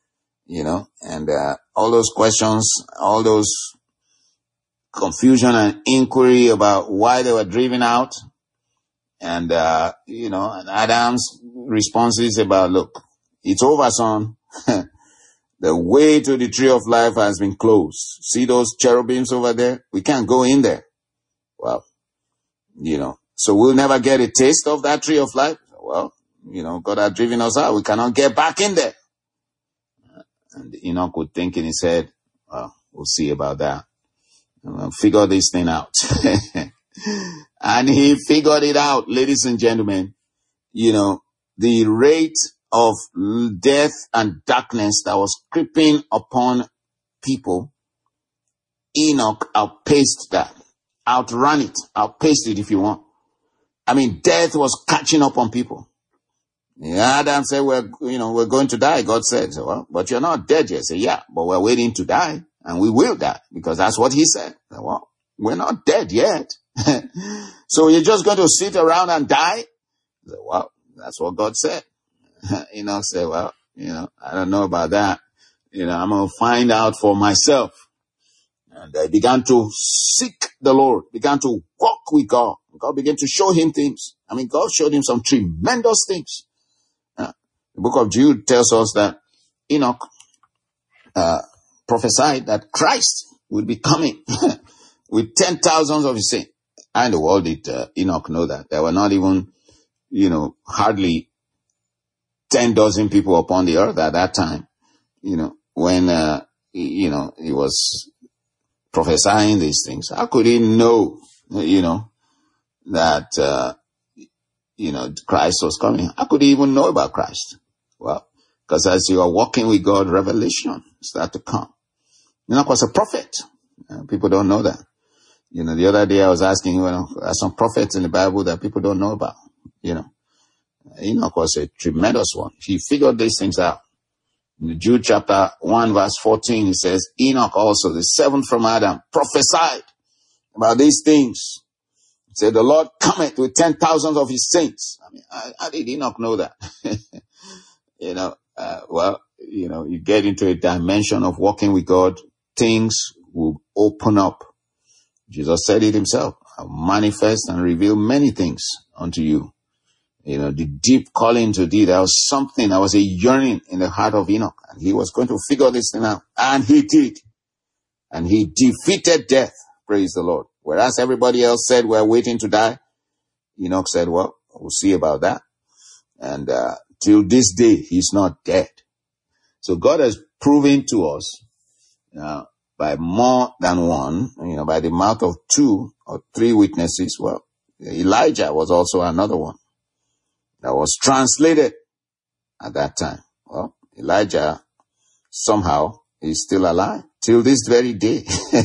And all those questions, all those confusion and inquiry about why they were driven out. And, and Adam's responses about, look, it's over, son. The way to the tree of life has been closed. See those cherubims over there? We can't go in there. Well, so we'll never get a taste of that tree of life. Well, God has driven us out. We cannot get back in there. And Enoch would think in his head, well, we'll see about that. We'll figure this thing out. And he figured it out, ladies and gentlemen. The rate of death and darkness that was creeping upon people, Enoch outpaced that, outran it, outpaced it if you want. Death was catching up on people. Adam said, we're going to die. God said, well, but you're not dead yet. Say, yeah, but we're waiting to die and we will die because that's what he said. Well, we're not dead yet. So you're just going to sit around and die? Well, that's what God said. Enoch said, well, I don't know about that. I'm going to find out for myself. And they began to seek the Lord, began to walk with God. God began to show him things. God showed him some tremendous things. The book of Jude tells us that Enoch prophesied that Christ would be coming with 10,000s of his saints. And the world did Enoch know that. There were not even, hardly 10 dozen people upon the earth at that time, when, he was prophesying these things. How could he know, that, Christ was coming? How could he even know about Christ? Well, because as you are walking with God, revelation start to come. Enoch was a prophet. People don't know that. The other day I was asking, there are some prophets in the Bible that people don't know about. Enoch was a tremendous one. He figured these things out. In Jude chapter 1 verse 14, he says, Enoch also, the seventh from Adam, prophesied about these things. He said, the Lord cometh with 10,000 of his saints. How did Enoch know that? You get into a dimension of walking with God, things will open up. Jesus said it himself, I'll manifest and reveal many things unto you. The deep calling to thee, there was something, there was a yearning in the heart of Enoch, and he was going to figure this thing out. And he did. And he defeated death. Praise the Lord. Whereas everybody else said, we're waiting to die. Enoch said, well, we'll see about that. And till this day, he's not dead. So God has proven to us, by more than one, by the mouth of 2 or 3 witnesses. Well, Elijah was also another one that was translated at that time. Well, Elijah somehow is still alive till this very day.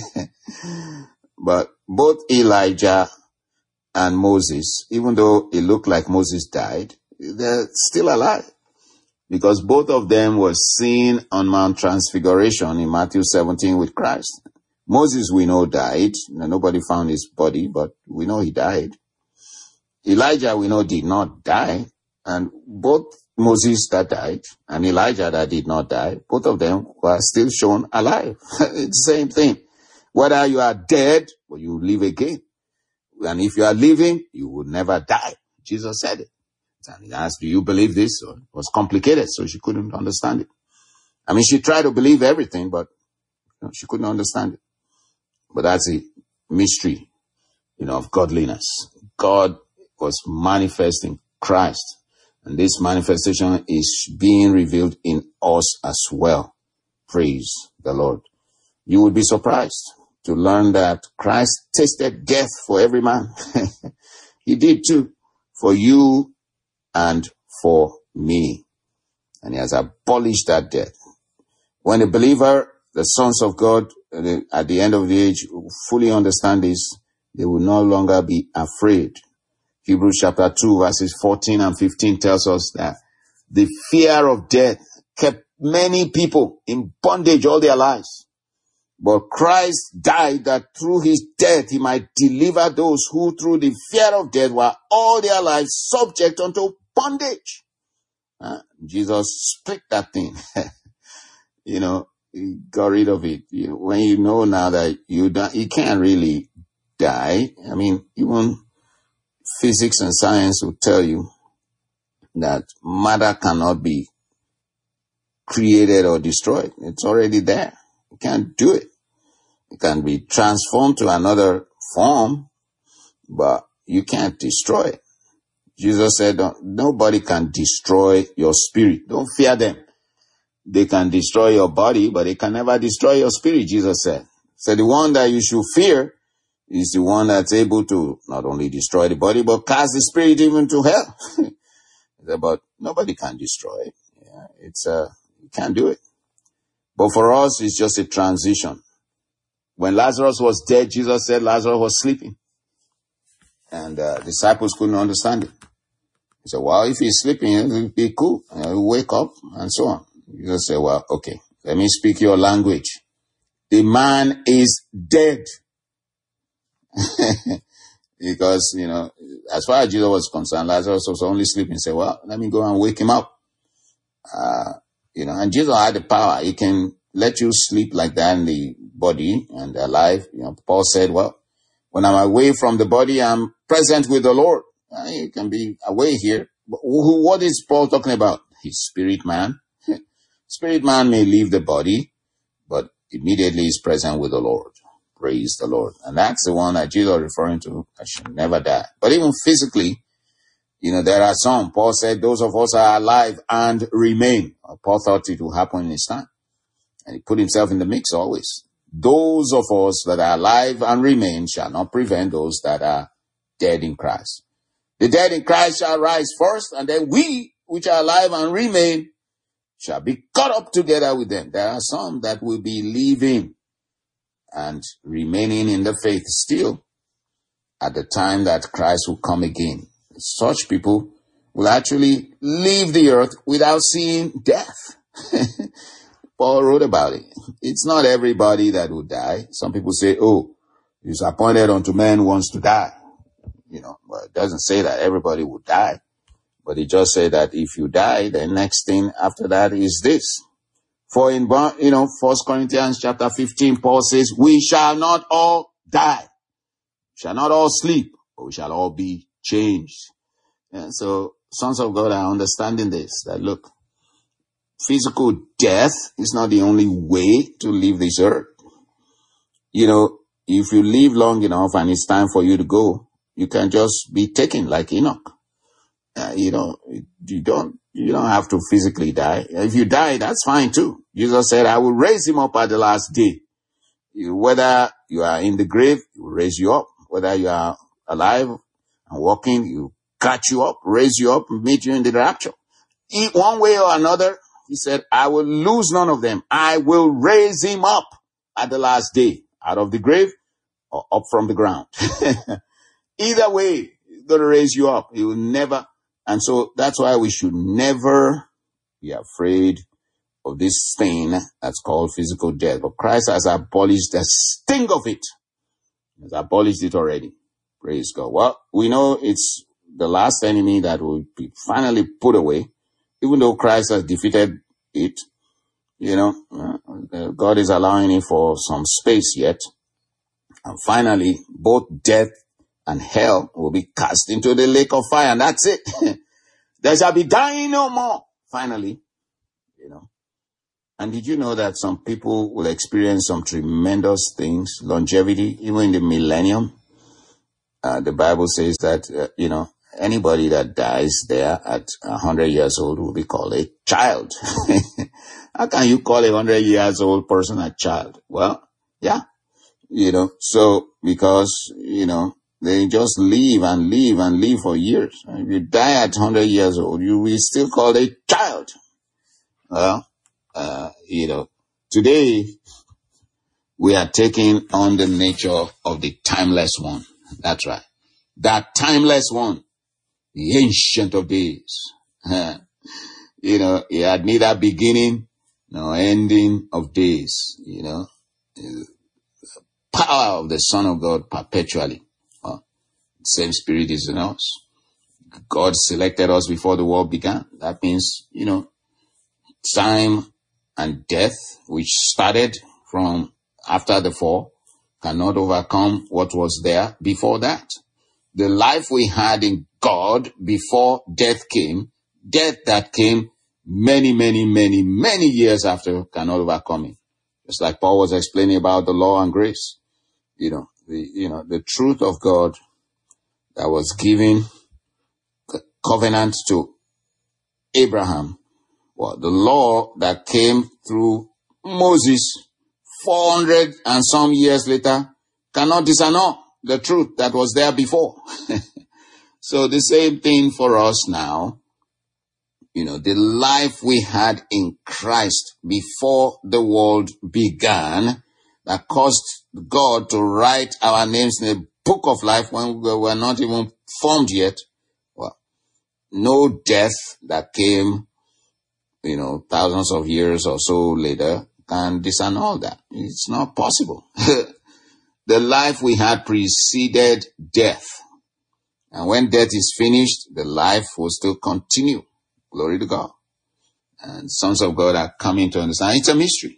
But both Elijah and Moses, even though it looked like Moses died, they're still alive, because both of them were seen on Mount Transfiguration in Matthew 17 with Christ. Moses, we know, died. Nobody found his body, but we know he died. Elijah, we know, did not die. And both Moses that died and Elijah that did not die, both of them were still shown alive. It's the same thing. Whether you are dead or you live again. And if you are living, you will never die. Jesus said it. And he asked, do you believe this? So it was complicated, so she couldn't understand it. I mean, she tried to believe everything, but she couldn't understand it. But that's the mystery, of godliness. God was manifest in Christ. And this manifestation is being revealed in us as well. Praise the Lord. You would be surprised to learn that Christ tasted death for every man. He did too, for you and for me. And he has abolished that death. When a believer, the sons of God, at the end of the age, fully understand this, they will no longer be afraid. Hebrews chapter 2 verses 14 and 15 tells us that the fear of death kept many people in bondage all their lives. But Christ died that through his death he might deliver those who through the fear of death were all their lives subject unto bondage. Jesus split that thing. He got rid of it. When you know now that you can't really die. I mean, even physics and science will tell you that matter cannot be created or destroyed. It's already there. You can't do it. It can be transformed to another form, but you can't destroy it. Jesus said, nobody can destroy your spirit. Don't fear them. They can destroy your body, but they can never destroy your spirit, Jesus said. So the one that you should fear is the one that's able to not only destroy the body, but cast the spirit even to hell. But nobody can destroy it. You can't do it. But for us, it's just a transition. When Lazarus was dead, Jesus said Lazarus was sleeping. And disciples couldn't understand it. He said, well, if he's sleeping, it'll be cool. He'll wake up and so on. Jesus said, well, okay, let me speak your language. The man is dead. Because, as far as Jesus was concerned, Lazarus was only sleeping. He said, well, let me go and wake him up. And Jesus had the power. He can let you sleep like that in the body and alive. Paul said, well, when I'm away from the body, I'm present with the Lord. You can be away here. But what is Paul talking about? His spirit man. Spirit man may leave the body, but immediately is present with the Lord. Praise the Lord. And that's the one that Jesus is referring to. I should never die. But even physically, there are some. Paul said those of us are alive and remain. Paul thought it would happen in his time. And he put himself in the mix always. Those of us that are alive and remain shall not prevent those that are dead in Christ. The dead in Christ shall rise first, and then we, which are alive and remain, shall be caught up together with them. There are some that will be living and remaining in the faith still at the time that Christ will come again. Such people will actually leave the earth without seeing death. Paul wrote about it. It's not everybody that will die. Some people say, it's appointed unto man who wants to die. But it doesn't say that everybody will die. But it just said that if you die, the next thing after that is this. For in 1 Corinthians chapter 15, Paul says, we shall not all die. We shall not all sleep, but we shall all be changed. And so sons of God are understanding this, that look, physical death is not the only way to leave this earth. If you live long enough and it's time for you to go, you can just be taken like Enoch. You don't have to physically die. If you die, that's fine too. Jesus said, I will raise him up at the last day. Whether you are in the grave, he will raise you up. Whether you are alive and walking, he will catch you up, raise you up, and meet you in the rapture. One way or another, He said, I will lose none of them. I will raise him up at the last day, out of the grave or up from the ground. Either way, he's going to raise you up. He will never. And so that's why we should never be afraid of this thing that's called physical death. But Christ has abolished the sting of it. He has abolished it already. Praise God. Well, we know it's the last enemy that will be finally put away. Even though Christ has defeated it, God is allowing it for some space yet. And finally, both death and hell will be cast into the lake of fire. And that's it. There shall be dying no more. Finally, And did you know that some people will experience some tremendous things, longevity, even in the millennium? The Bible says that, anybody that dies there at 100 years old will be called a child. How can you call a 100 years old person a child? Well, yeah, so because, they just live and live and live for years. If you die at 100 years old, you will still called a child. Well, today we are taking on the nature of the timeless one. That's right. That timeless one, the Ancient of Days. He had neither beginning nor ending of days, power of the Son of God perpetually. The same Spirit is in us. God selected us before the world began. That means, time and death, which started from after the fall, cannot overcome what was there before that. The life we had in God before death came, death that came many, many, many, many years after cannot overcome it. Just like Paul was explaining about the law and grace. The truth of God that was given covenant to Abraham. Well, the law that came through Moses 400 and some years later cannot disannul the truth that was there before. So the same thing for us now. The life we had in Christ before the world began that caused God to write our names in the book of life when we were not even formed yet. Well, no death that came, thousands of years or so later can disannul that. It's not possible. The life we had preceded death. And when death is finished, the life will still continue. Glory to God. And sons of God are coming to understand. It's a mystery,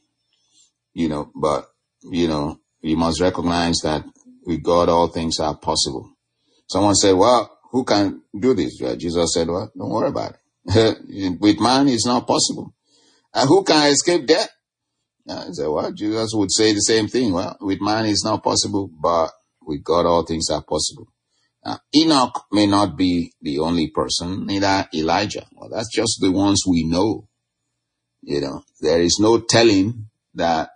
but, you must recognize that with God, all things are possible. Someone said, well, who can do this? Jesus said, well, don't worry about it. With man, it's not possible. And who can escape death? I said, well, Jesus would say the same thing. Well, with man, it's not possible, but with God, all things are possible. Enoch may not be the only person, neither Elijah. Well, that's just the ones we know. There is no telling that,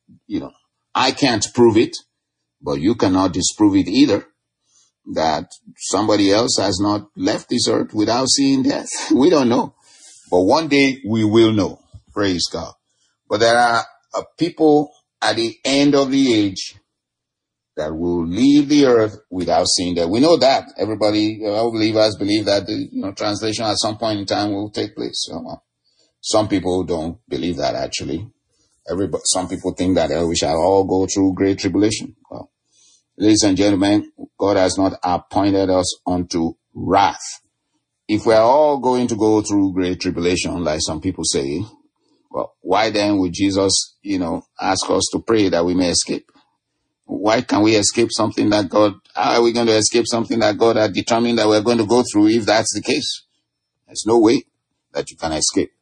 I can't prove it, but you cannot disprove it either, that somebody else has not left this earth without seeing death. We don't know. But one day we will know. Praise God. But there are people at the end of the age that will leave the earth without seeing that. We know that. Everybody, all believers believe that the translation at some point in time will take place. So, some people don't believe that actually. Some people think that we shall all go through great tribulation. Well, ladies and gentlemen, God has not appointed us unto wrath. If we are all going to go through great tribulation, like some people say, well, why then would Jesus, ask us to pray that we may escape? Why can we escape something that God, how are we going to escape something that God had determined that we're going to go through if that's the case? There's no way that you can escape,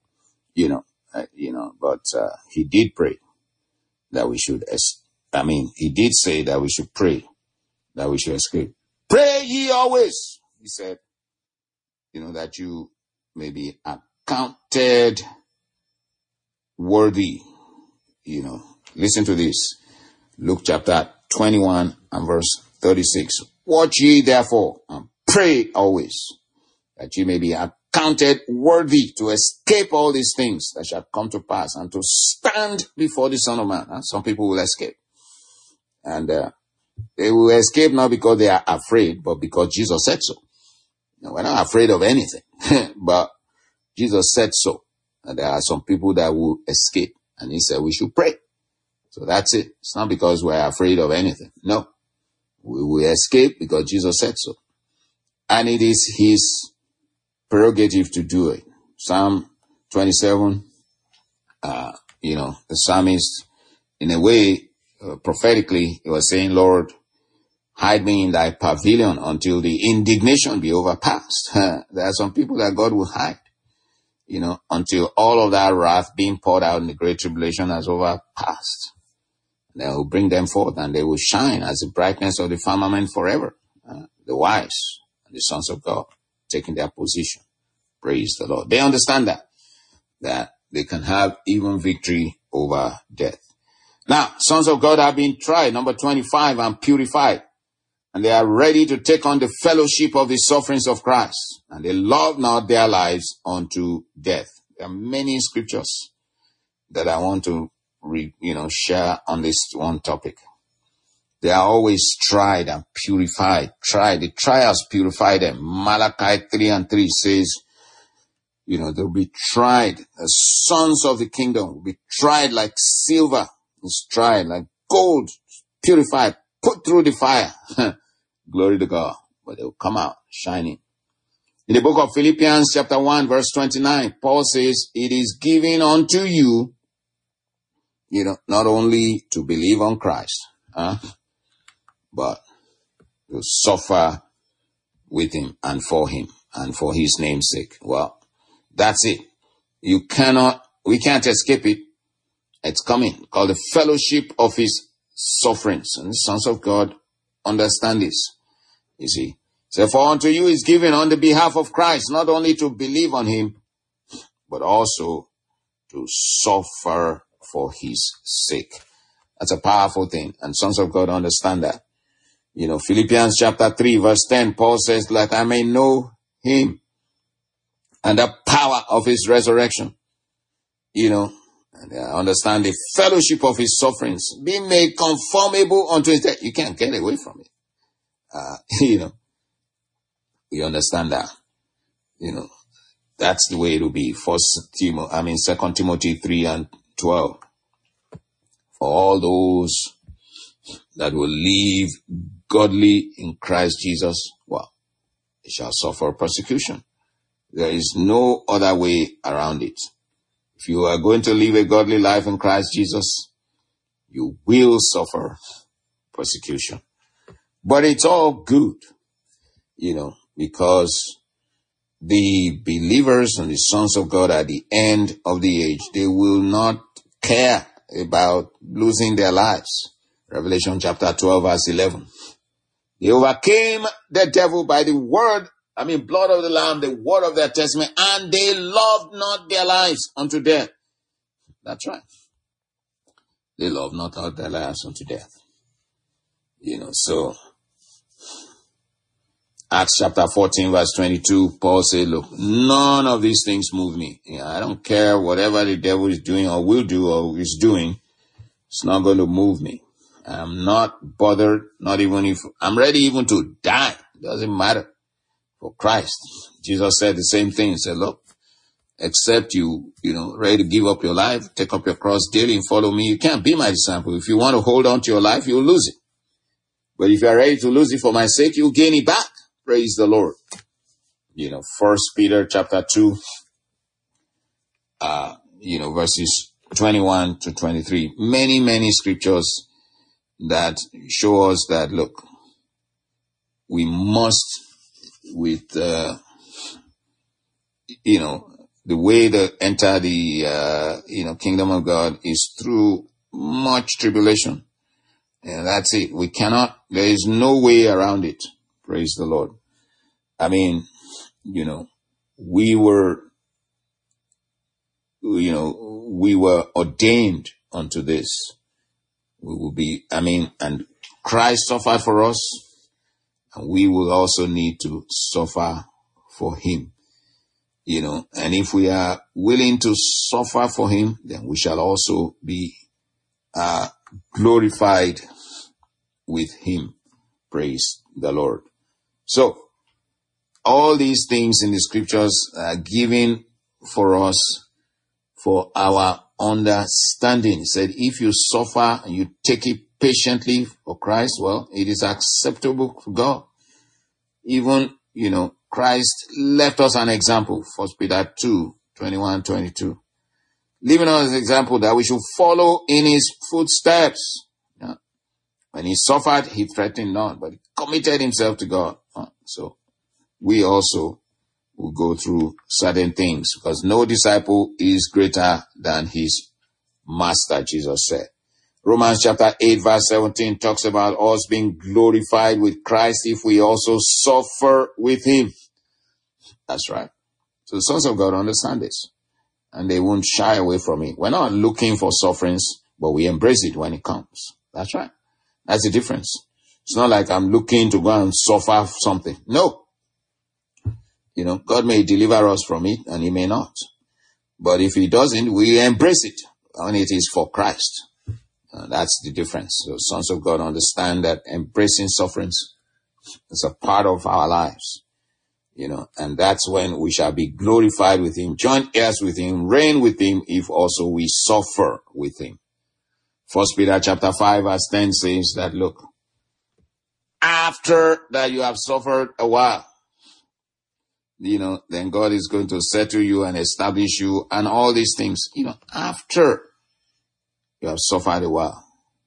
but he did pray that we should, he did say that we should pray that we should escape. Pray ye always, he said, that you may be accounted worthy. Listen to this. Luke chapter 21 and verse 36. Watch ye therefore and pray always, that ye may be counted worthy to escape all these things that shall come to pass and to stand before the Son of Man. Some people will escape. And they will escape not because they are afraid, but because Jesus said so. Now, we're not afraid of anything, but Jesus said so. And there are some people that will escape. And he said we should pray. So that's it. It's not because we're afraid of anything. No. We will escape because Jesus said so. And it is his prerogative to do it. Psalm 27, the psalmist, in a way, prophetically, he was saying, Lord, hide me in thy pavilion until the indignation be overpassed. There are some people that God will hide, until all of that wrath being poured out in the great tribulation has overpassed. They will bring them forth and they will shine as the brightness of the firmament forever. The wise and the sons of God taking their position. Praise the Lord. They understand that they can have even victory over death. Now, sons of God have been tried, number 25, and purified. And they are ready to take on the fellowship of the sufferings of Christ. And they love not their lives unto death. There are many scriptures that I want to share on this one topic. They are always tried and purified. The trials purify them. Malachi 3:3 says, they'll be tried. The sons of the kingdom will be tried like silver. It's tried like gold, purified, put through the fire. Glory to God. But they'll come out shining. In the book of Philippians chapter 1 verse 29, Paul says, it is given unto you, not only to believe on Christ, but to suffer with him and for his name's sake. Well, that's it. We can't escape it. It's coming, called the fellowship of his sufferings. And the sons of God understand this. You see. So for unto you is given on the behalf of Christ, not only to believe on him, but also to suffer for his sake. That's a powerful thing. And sons of God understand that. Philippians chapter 3 verse 10, Paul says, that I may know him and the power of his resurrection. And I understand the fellowship of his sufferings, be made conformable unto his death. You can't get away from it. We understand that. That's the way it will be. 2 Timothy 3:12. For all those that will live godly in Christ Jesus, they shall suffer persecution. There is no other way around it. If you are going to live a godly life in Christ Jesus, you will suffer persecution. But it's all good, because the believers and the sons of God at the end of the age, they will not care about losing their lives. Revelation chapter 12 verse 11. They overcame the devil by the blood of the Lamb, the word of their testimony, and they loved not their lives unto death. That's right. They loved not their lives unto death. So Acts chapter 14 verse 22, Paul said, look, none of these things move me. I don't care whatever the devil is doing or will do or is doing. It's not going to move me. I'm not bothered, not even if I'm ready even to die. It doesn't matter. For Christ. Jesus said the same thing. He said, look, except you ready to give up your life, take up your cross daily and follow me, you can't be my disciple. If you want to hold on to your life, you'll lose it. But if you are ready to lose it for my sake, you'll gain it back. Praise the Lord. 1 Peter chapter 2, verses 21 to 23. Many, many scriptures that show us that, look, we must, with, the way to enter the, kingdom of God is through much tribulation. And that's it. There is no way around it. Praise the Lord. We were ordained unto this. We will be, and Christ suffered for us, and we will also need to suffer for him. and if we are willing to suffer for him, then we shall also be glorified with him. Praise the Lord. So, all these things in the scriptures are given for us for our understanding. He said, if you suffer and you take it patiently for Christ, well, it is acceptable to God. Even, Christ left us an example. 1 Peter 2:21-22. Leaving us an example that we should follow in his footsteps. Yeah. When he suffered, he threatened not, but he committed himself to God. So we also will go through certain things, because no disciple is greater than his master, Jesus said. Romans chapter 8 verse 17 talks about us being glorified with Christ if we also suffer with him. That's right. So the sons of God understand this, and they won't shy away from it. We're not looking for sufferings, but we embrace it when it comes. That's right. That's the difference. It's not like I'm looking to go and suffer something. No. God may deliver us from it, and he may not. But if he doesn't, we embrace it, and it is for Christ. That's the difference. So sons of God understand that embracing sufferings is a part of our lives, and that's when we shall be glorified with him, joint heirs with him, reign with him, if also we suffer with him. 1 Peter chapter 5 verse 10 says that, look, after that you have suffered a while, then God is going to settle you and establish you and all these things, after you have suffered a while.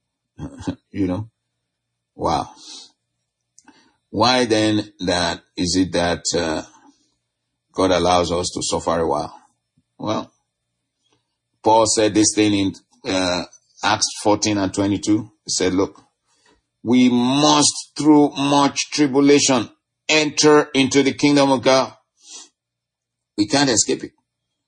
Wow. Why then is it that God allows us to suffer a while? Well, Paul said this thing in Acts 14:22. He said, look, we must through much tribulation enter into the kingdom of God. We can't escape it.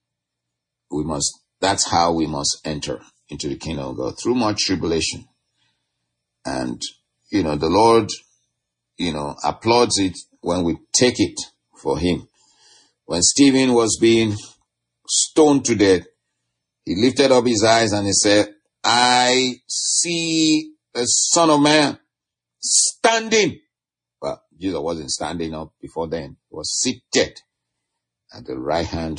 That's how we must enter into the kingdom of God, through much tribulation. And, the Lord, applauds it when we take it for him. When Stephen was being stoned to death, he lifted up his eyes and he said, I see the Son of Man standing. Well, Jesus wasn't standing up before then. He was seated at the right hand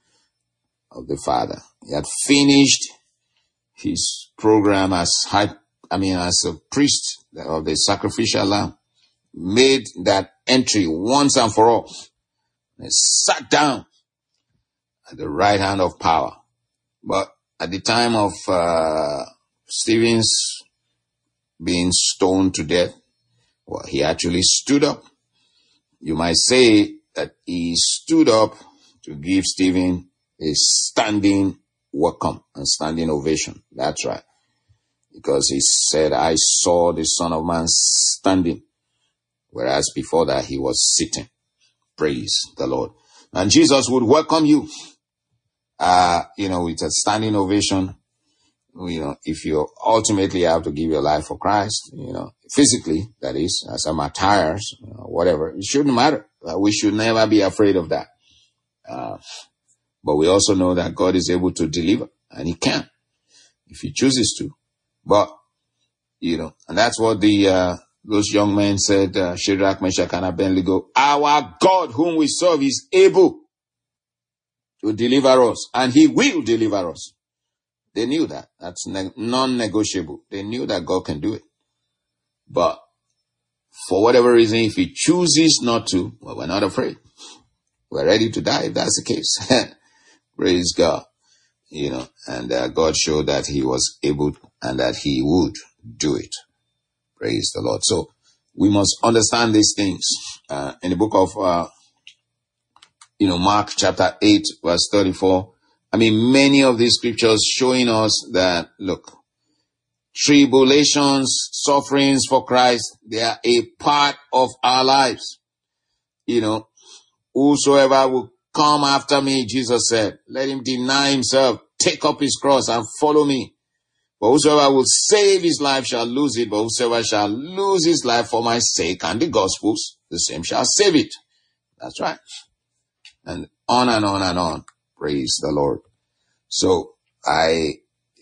of the Father. He had finished his program as a priest of the sacrificial lamb, made that entry once and for all. He sat down at the right hand of power. But at the time of Stephen's being stoned to death, well, he actually stood up. You might say that he stood up to give Stephen a standing welcome and standing ovation. That's right. Because he said, I saw the Son of Man standing, whereas before that he was sitting. Praise the Lord. And Jesus would welcome you, with a standing ovation. If you ultimately have to give your life for Christ, physically, that is, as a martyrs, whatever, it shouldn't matter. We should never be afraid of that. But we also know that God is able to deliver, and he can, if he chooses to. But, and that's what those young men said, Shadrach, Meshach, and Abednego, our God whom we serve is able to deliver us, and he will deliver us. They knew that. That's non-negotiable. They knew that God can do it. But for whatever reason, if he chooses not to, well, we're not afraid. We're ready to die if that's the case. Praise God. And God showed that he was able and that he would do it. Praise the Lord. So we must understand these things. In the book of, Mark chapter 8, verse 34, many of these scriptures showing us that, look, tribulations, sufferings for Christ, they are a part of our lives. Whosoever will come after me, Jesus said, let him deny himself, take up his cross and follow me. But whosoever will save his life shall lose it, but whosoever shall lose his life for my sake and the gospel's, the same shall save it. That's right. and on and on and on. Praise the Lord. So I,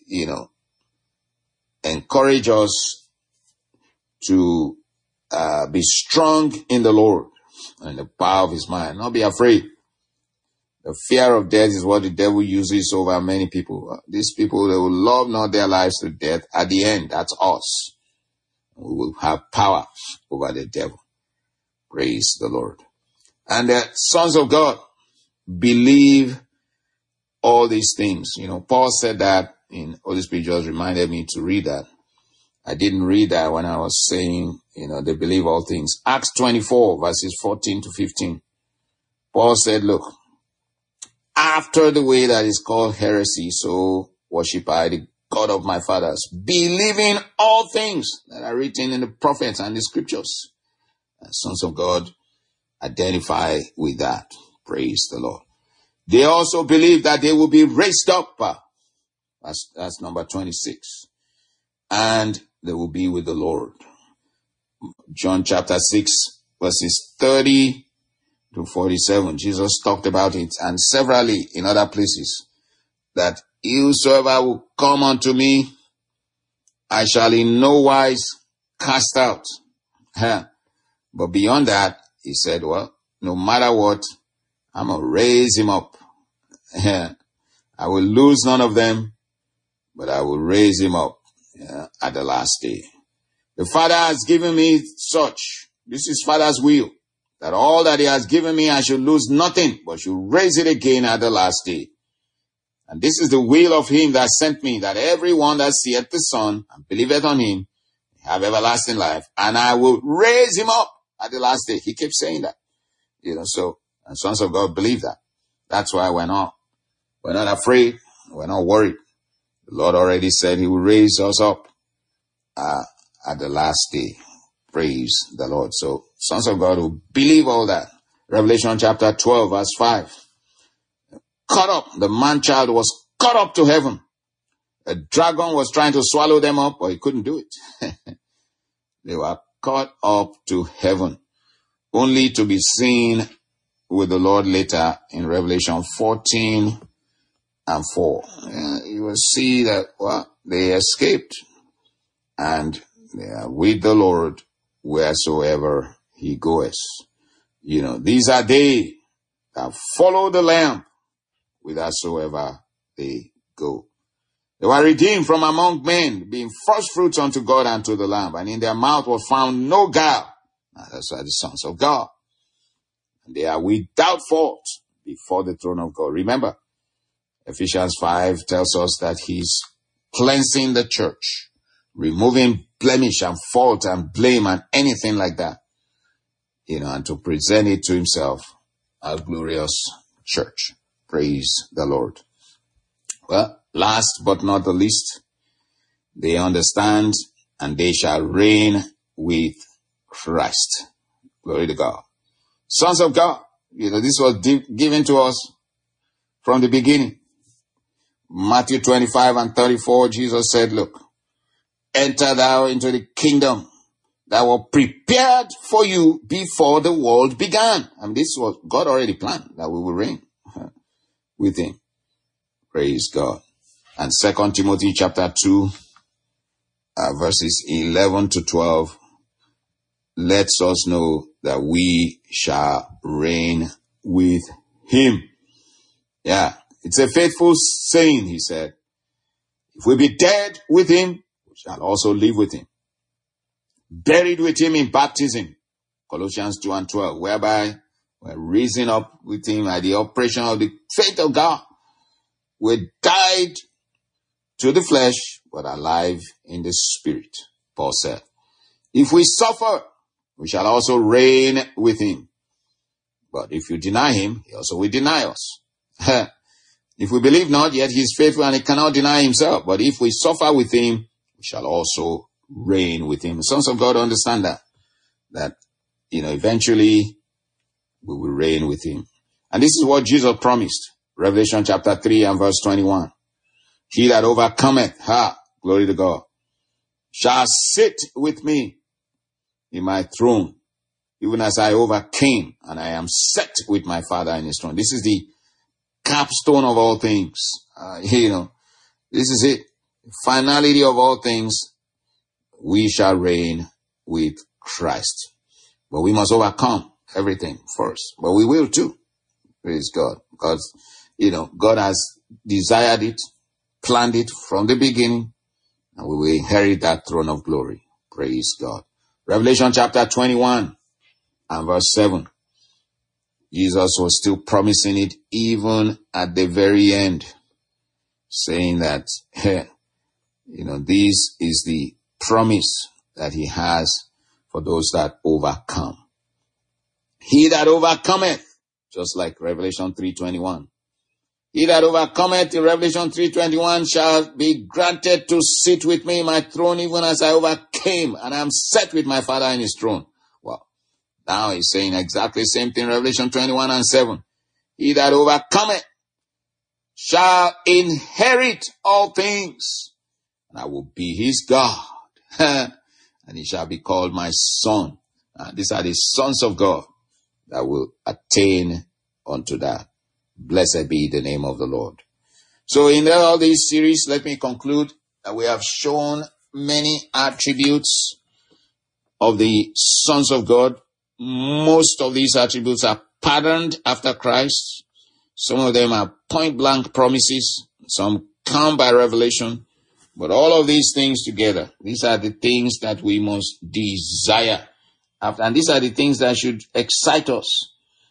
encourage us to be strong in the Lord and the power of his mind. Not be afraid. The fear of death is what the devil uses over many people. These people, they will love not their lives to death. At the end, that's us. We will have power over the devil. Praise the Lord. And the sons of God believe all these things. Paul said that in Holy Spirit just reminded me to read that. I didn't read that when I was saying, they believe all things. Acts 24, verses 14 to 15. Paul said, look, after the way that is called heresy, so worship I the God of my fathers, believing all things that are written in the prophets and the scriptures. And sons of God identify with that. Praise the Lord. They also believe that they will be raised up. That's number 26. And they will be with the Lord. John chapter 6, verses 30 to 47. Jesus talked about it, and severally in other places, that whosoever will come unto me, I shall in no wise cast out. But beyond that, he said, well, no matter what, I'm going to raise him up. I will lose none of them, but I will raise him up at the last day. The Father has given me such. This is Father's will, that all that he has given me, I should lose nothing, but should raise it again at the last day. And this is the will of him that sent me, that everyone that seeth the Son and believeth on him have everlasting life, and I will raise him up at the last day. He keeps saying that. So, and sons of God believe that. That's why we're not afraid. We're not worried. The Lord already said he will raise us up at the last day. Praise the Lord. So, sons of God who believe all that. Revelation chapter 12, verse 5. Caught up. The man-child was caught up to heaven. A dragon was trying to swallow them up, but he couldn't do it. They were caught up to heaven, only to be seen with the Lord later in Revelation 14 and 4. You will see that, they escaped, and they are with the Lord wheresoever he goeth. These are they that follow the Lamb whithersoever they go. They were redeemed from among men, being first fruits unto God and to the Lamb, and in their mouth was found no guile. That's why the sons of God. And they are without fault before the throne of God. Remember, Ephesians 5 tells us that he's cleansing the church, removing blemish and fault and blame and anything like that, and to present it to himself, a glorious church. Praise the Lord. Well, last but not the least, they understand and they shall reign with Christ. Glory to God. Sons of God, this was given to us from the beginning. Matthew 25 and 34, Jesus said, look, enter thou into the kingdom that was prepared for you before the world began. And this was God already planned, that we will reign with him. Praise God. And 2 Timothy chapter 2, verses 11 to 12, lets us know that we shall reign with him. Yeah, it's a faithful saying, he said. If we be dead with him, we shall also live with him. Buried with him in baptism, Colossians 2 and 12, whereby we're risen up with him at the operation of the faith of God. We died to the flesh, but alive in the spirit, Paul said. If we suffer, we shall also reign with him. But if you deny him, he also will deny us. If we believe not, yet he is faithful and he cannot deny himself. But if we suffer with him, we shall also reign with him. The sons of God understand that, eventually we will reign with him. And this is what Jesus promised. Revelation chapter 3 and verse 21. He that overcometh, glory to God, shall sit with me in my throne, even as I overcame, and I am set with my Father in his throne. This is the capstone of all things. This is it. Finality of all things. We shall reign with Christ. But we must overcome everything first. But we will too. Praise God. Because, God has desired it, planned it from the beginning, and we will inherit that throne of glory. Praise God. Revelation chapter 21 and verse 7. Jesus was still promising it even at the very end, saying that, this is the promise that he has for those that overcome. He that overcometh, just like Revelation 3:21. He that overcometh in Revelation 3:21 shall be granted to sit with me in my throne, even as I overcame, and I am set with my Father in his throne. Well, now he's saying exactly the same thing, Revelation 21 and 7. He that overcometh shall inherit all things, and I will be his God, and he shall be called my son. These are the sons of God that will attain unto that. Blessed be the name of the Lord. So in all these series, let me conclude that we have shown many attributes of the sons of God. Most of these attributes are patterned after Christ. Some of them are point blank promises. Some come by revelation. But all of these things together, these are the things that we must desire after. And these are the things that should excite us.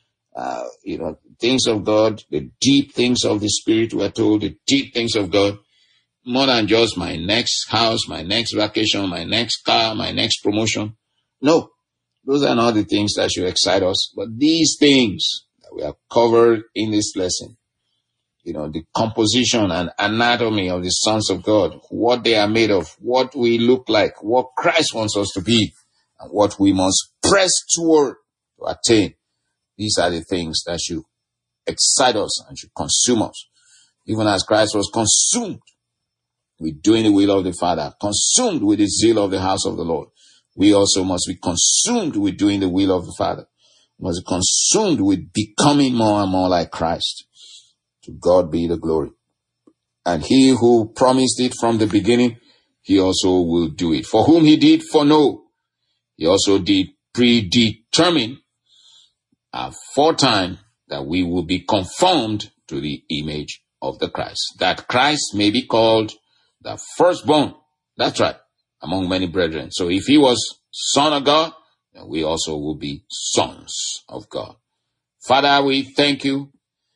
Things of God, the deep things of the Spirit, we're told, the deep things of God, more than just my next house, my next vacation, my next car, my next promotion. No, those are not the things that should excite us. But these things that we have covered in this lesson, the composition and anatomy of the sons of God, what they are made of, what we look like, what Christ wants us to be, and what we must press toward to attain. These are the things that should excite us and should consume us. Even as Christ was consumed with doing the will of the Father, consumed with the zeal of the house of the Lord, we also must be consumed with doing the will of the Father. We must be consumed with becoming more and more like Christ. To God be the glory. And he who promised it from the beginning, he also will do it. For whom he did foreknow, he also did predetermine aforetime that we will be conformed to the image of the Christ, that Christ may be called the firstborn. That's right, among many brethren. So if he was son of God, then we also will be sons of God. Father, we thank you.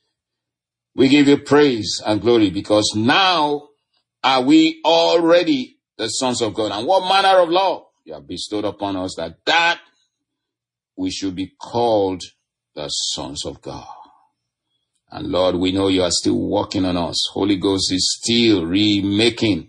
We give you praise and glory, because now are we already the sons of God. And what manner of love you have bestowed upon us, that we should be called the sons of God. And Lord, we know you are still working on us. Holy Ghost is still remaking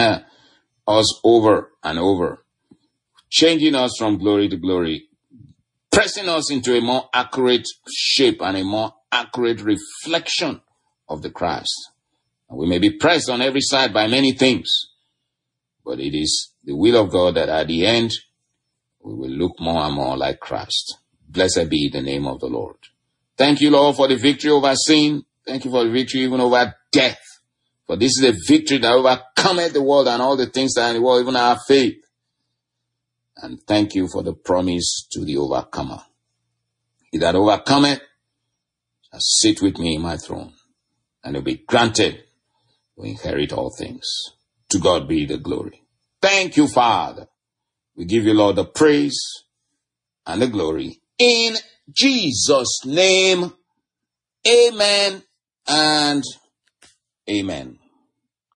us over and over, changing us from glory to glory, pressing us into a more accurate shape and a more accurate reflection of the Christ. And we may be pressed on every side by many things, but it is the will of God that at the end we will look more and more like Christ. Blessed be the name of the Lord. Thank you, Lord, for the victory over sin. Thank you for the victory even over death. For this is a victory that overcometh the world and all the things that are in the world, even our faith. And thank you for the promise to the overcomer. He that overcometh shall sit with me in my throne, and will be granted to inherit all things. To God be the glory. Thank you, Father. We give you, Lord, the praise and the glory. In Jesus' name, amen and amen.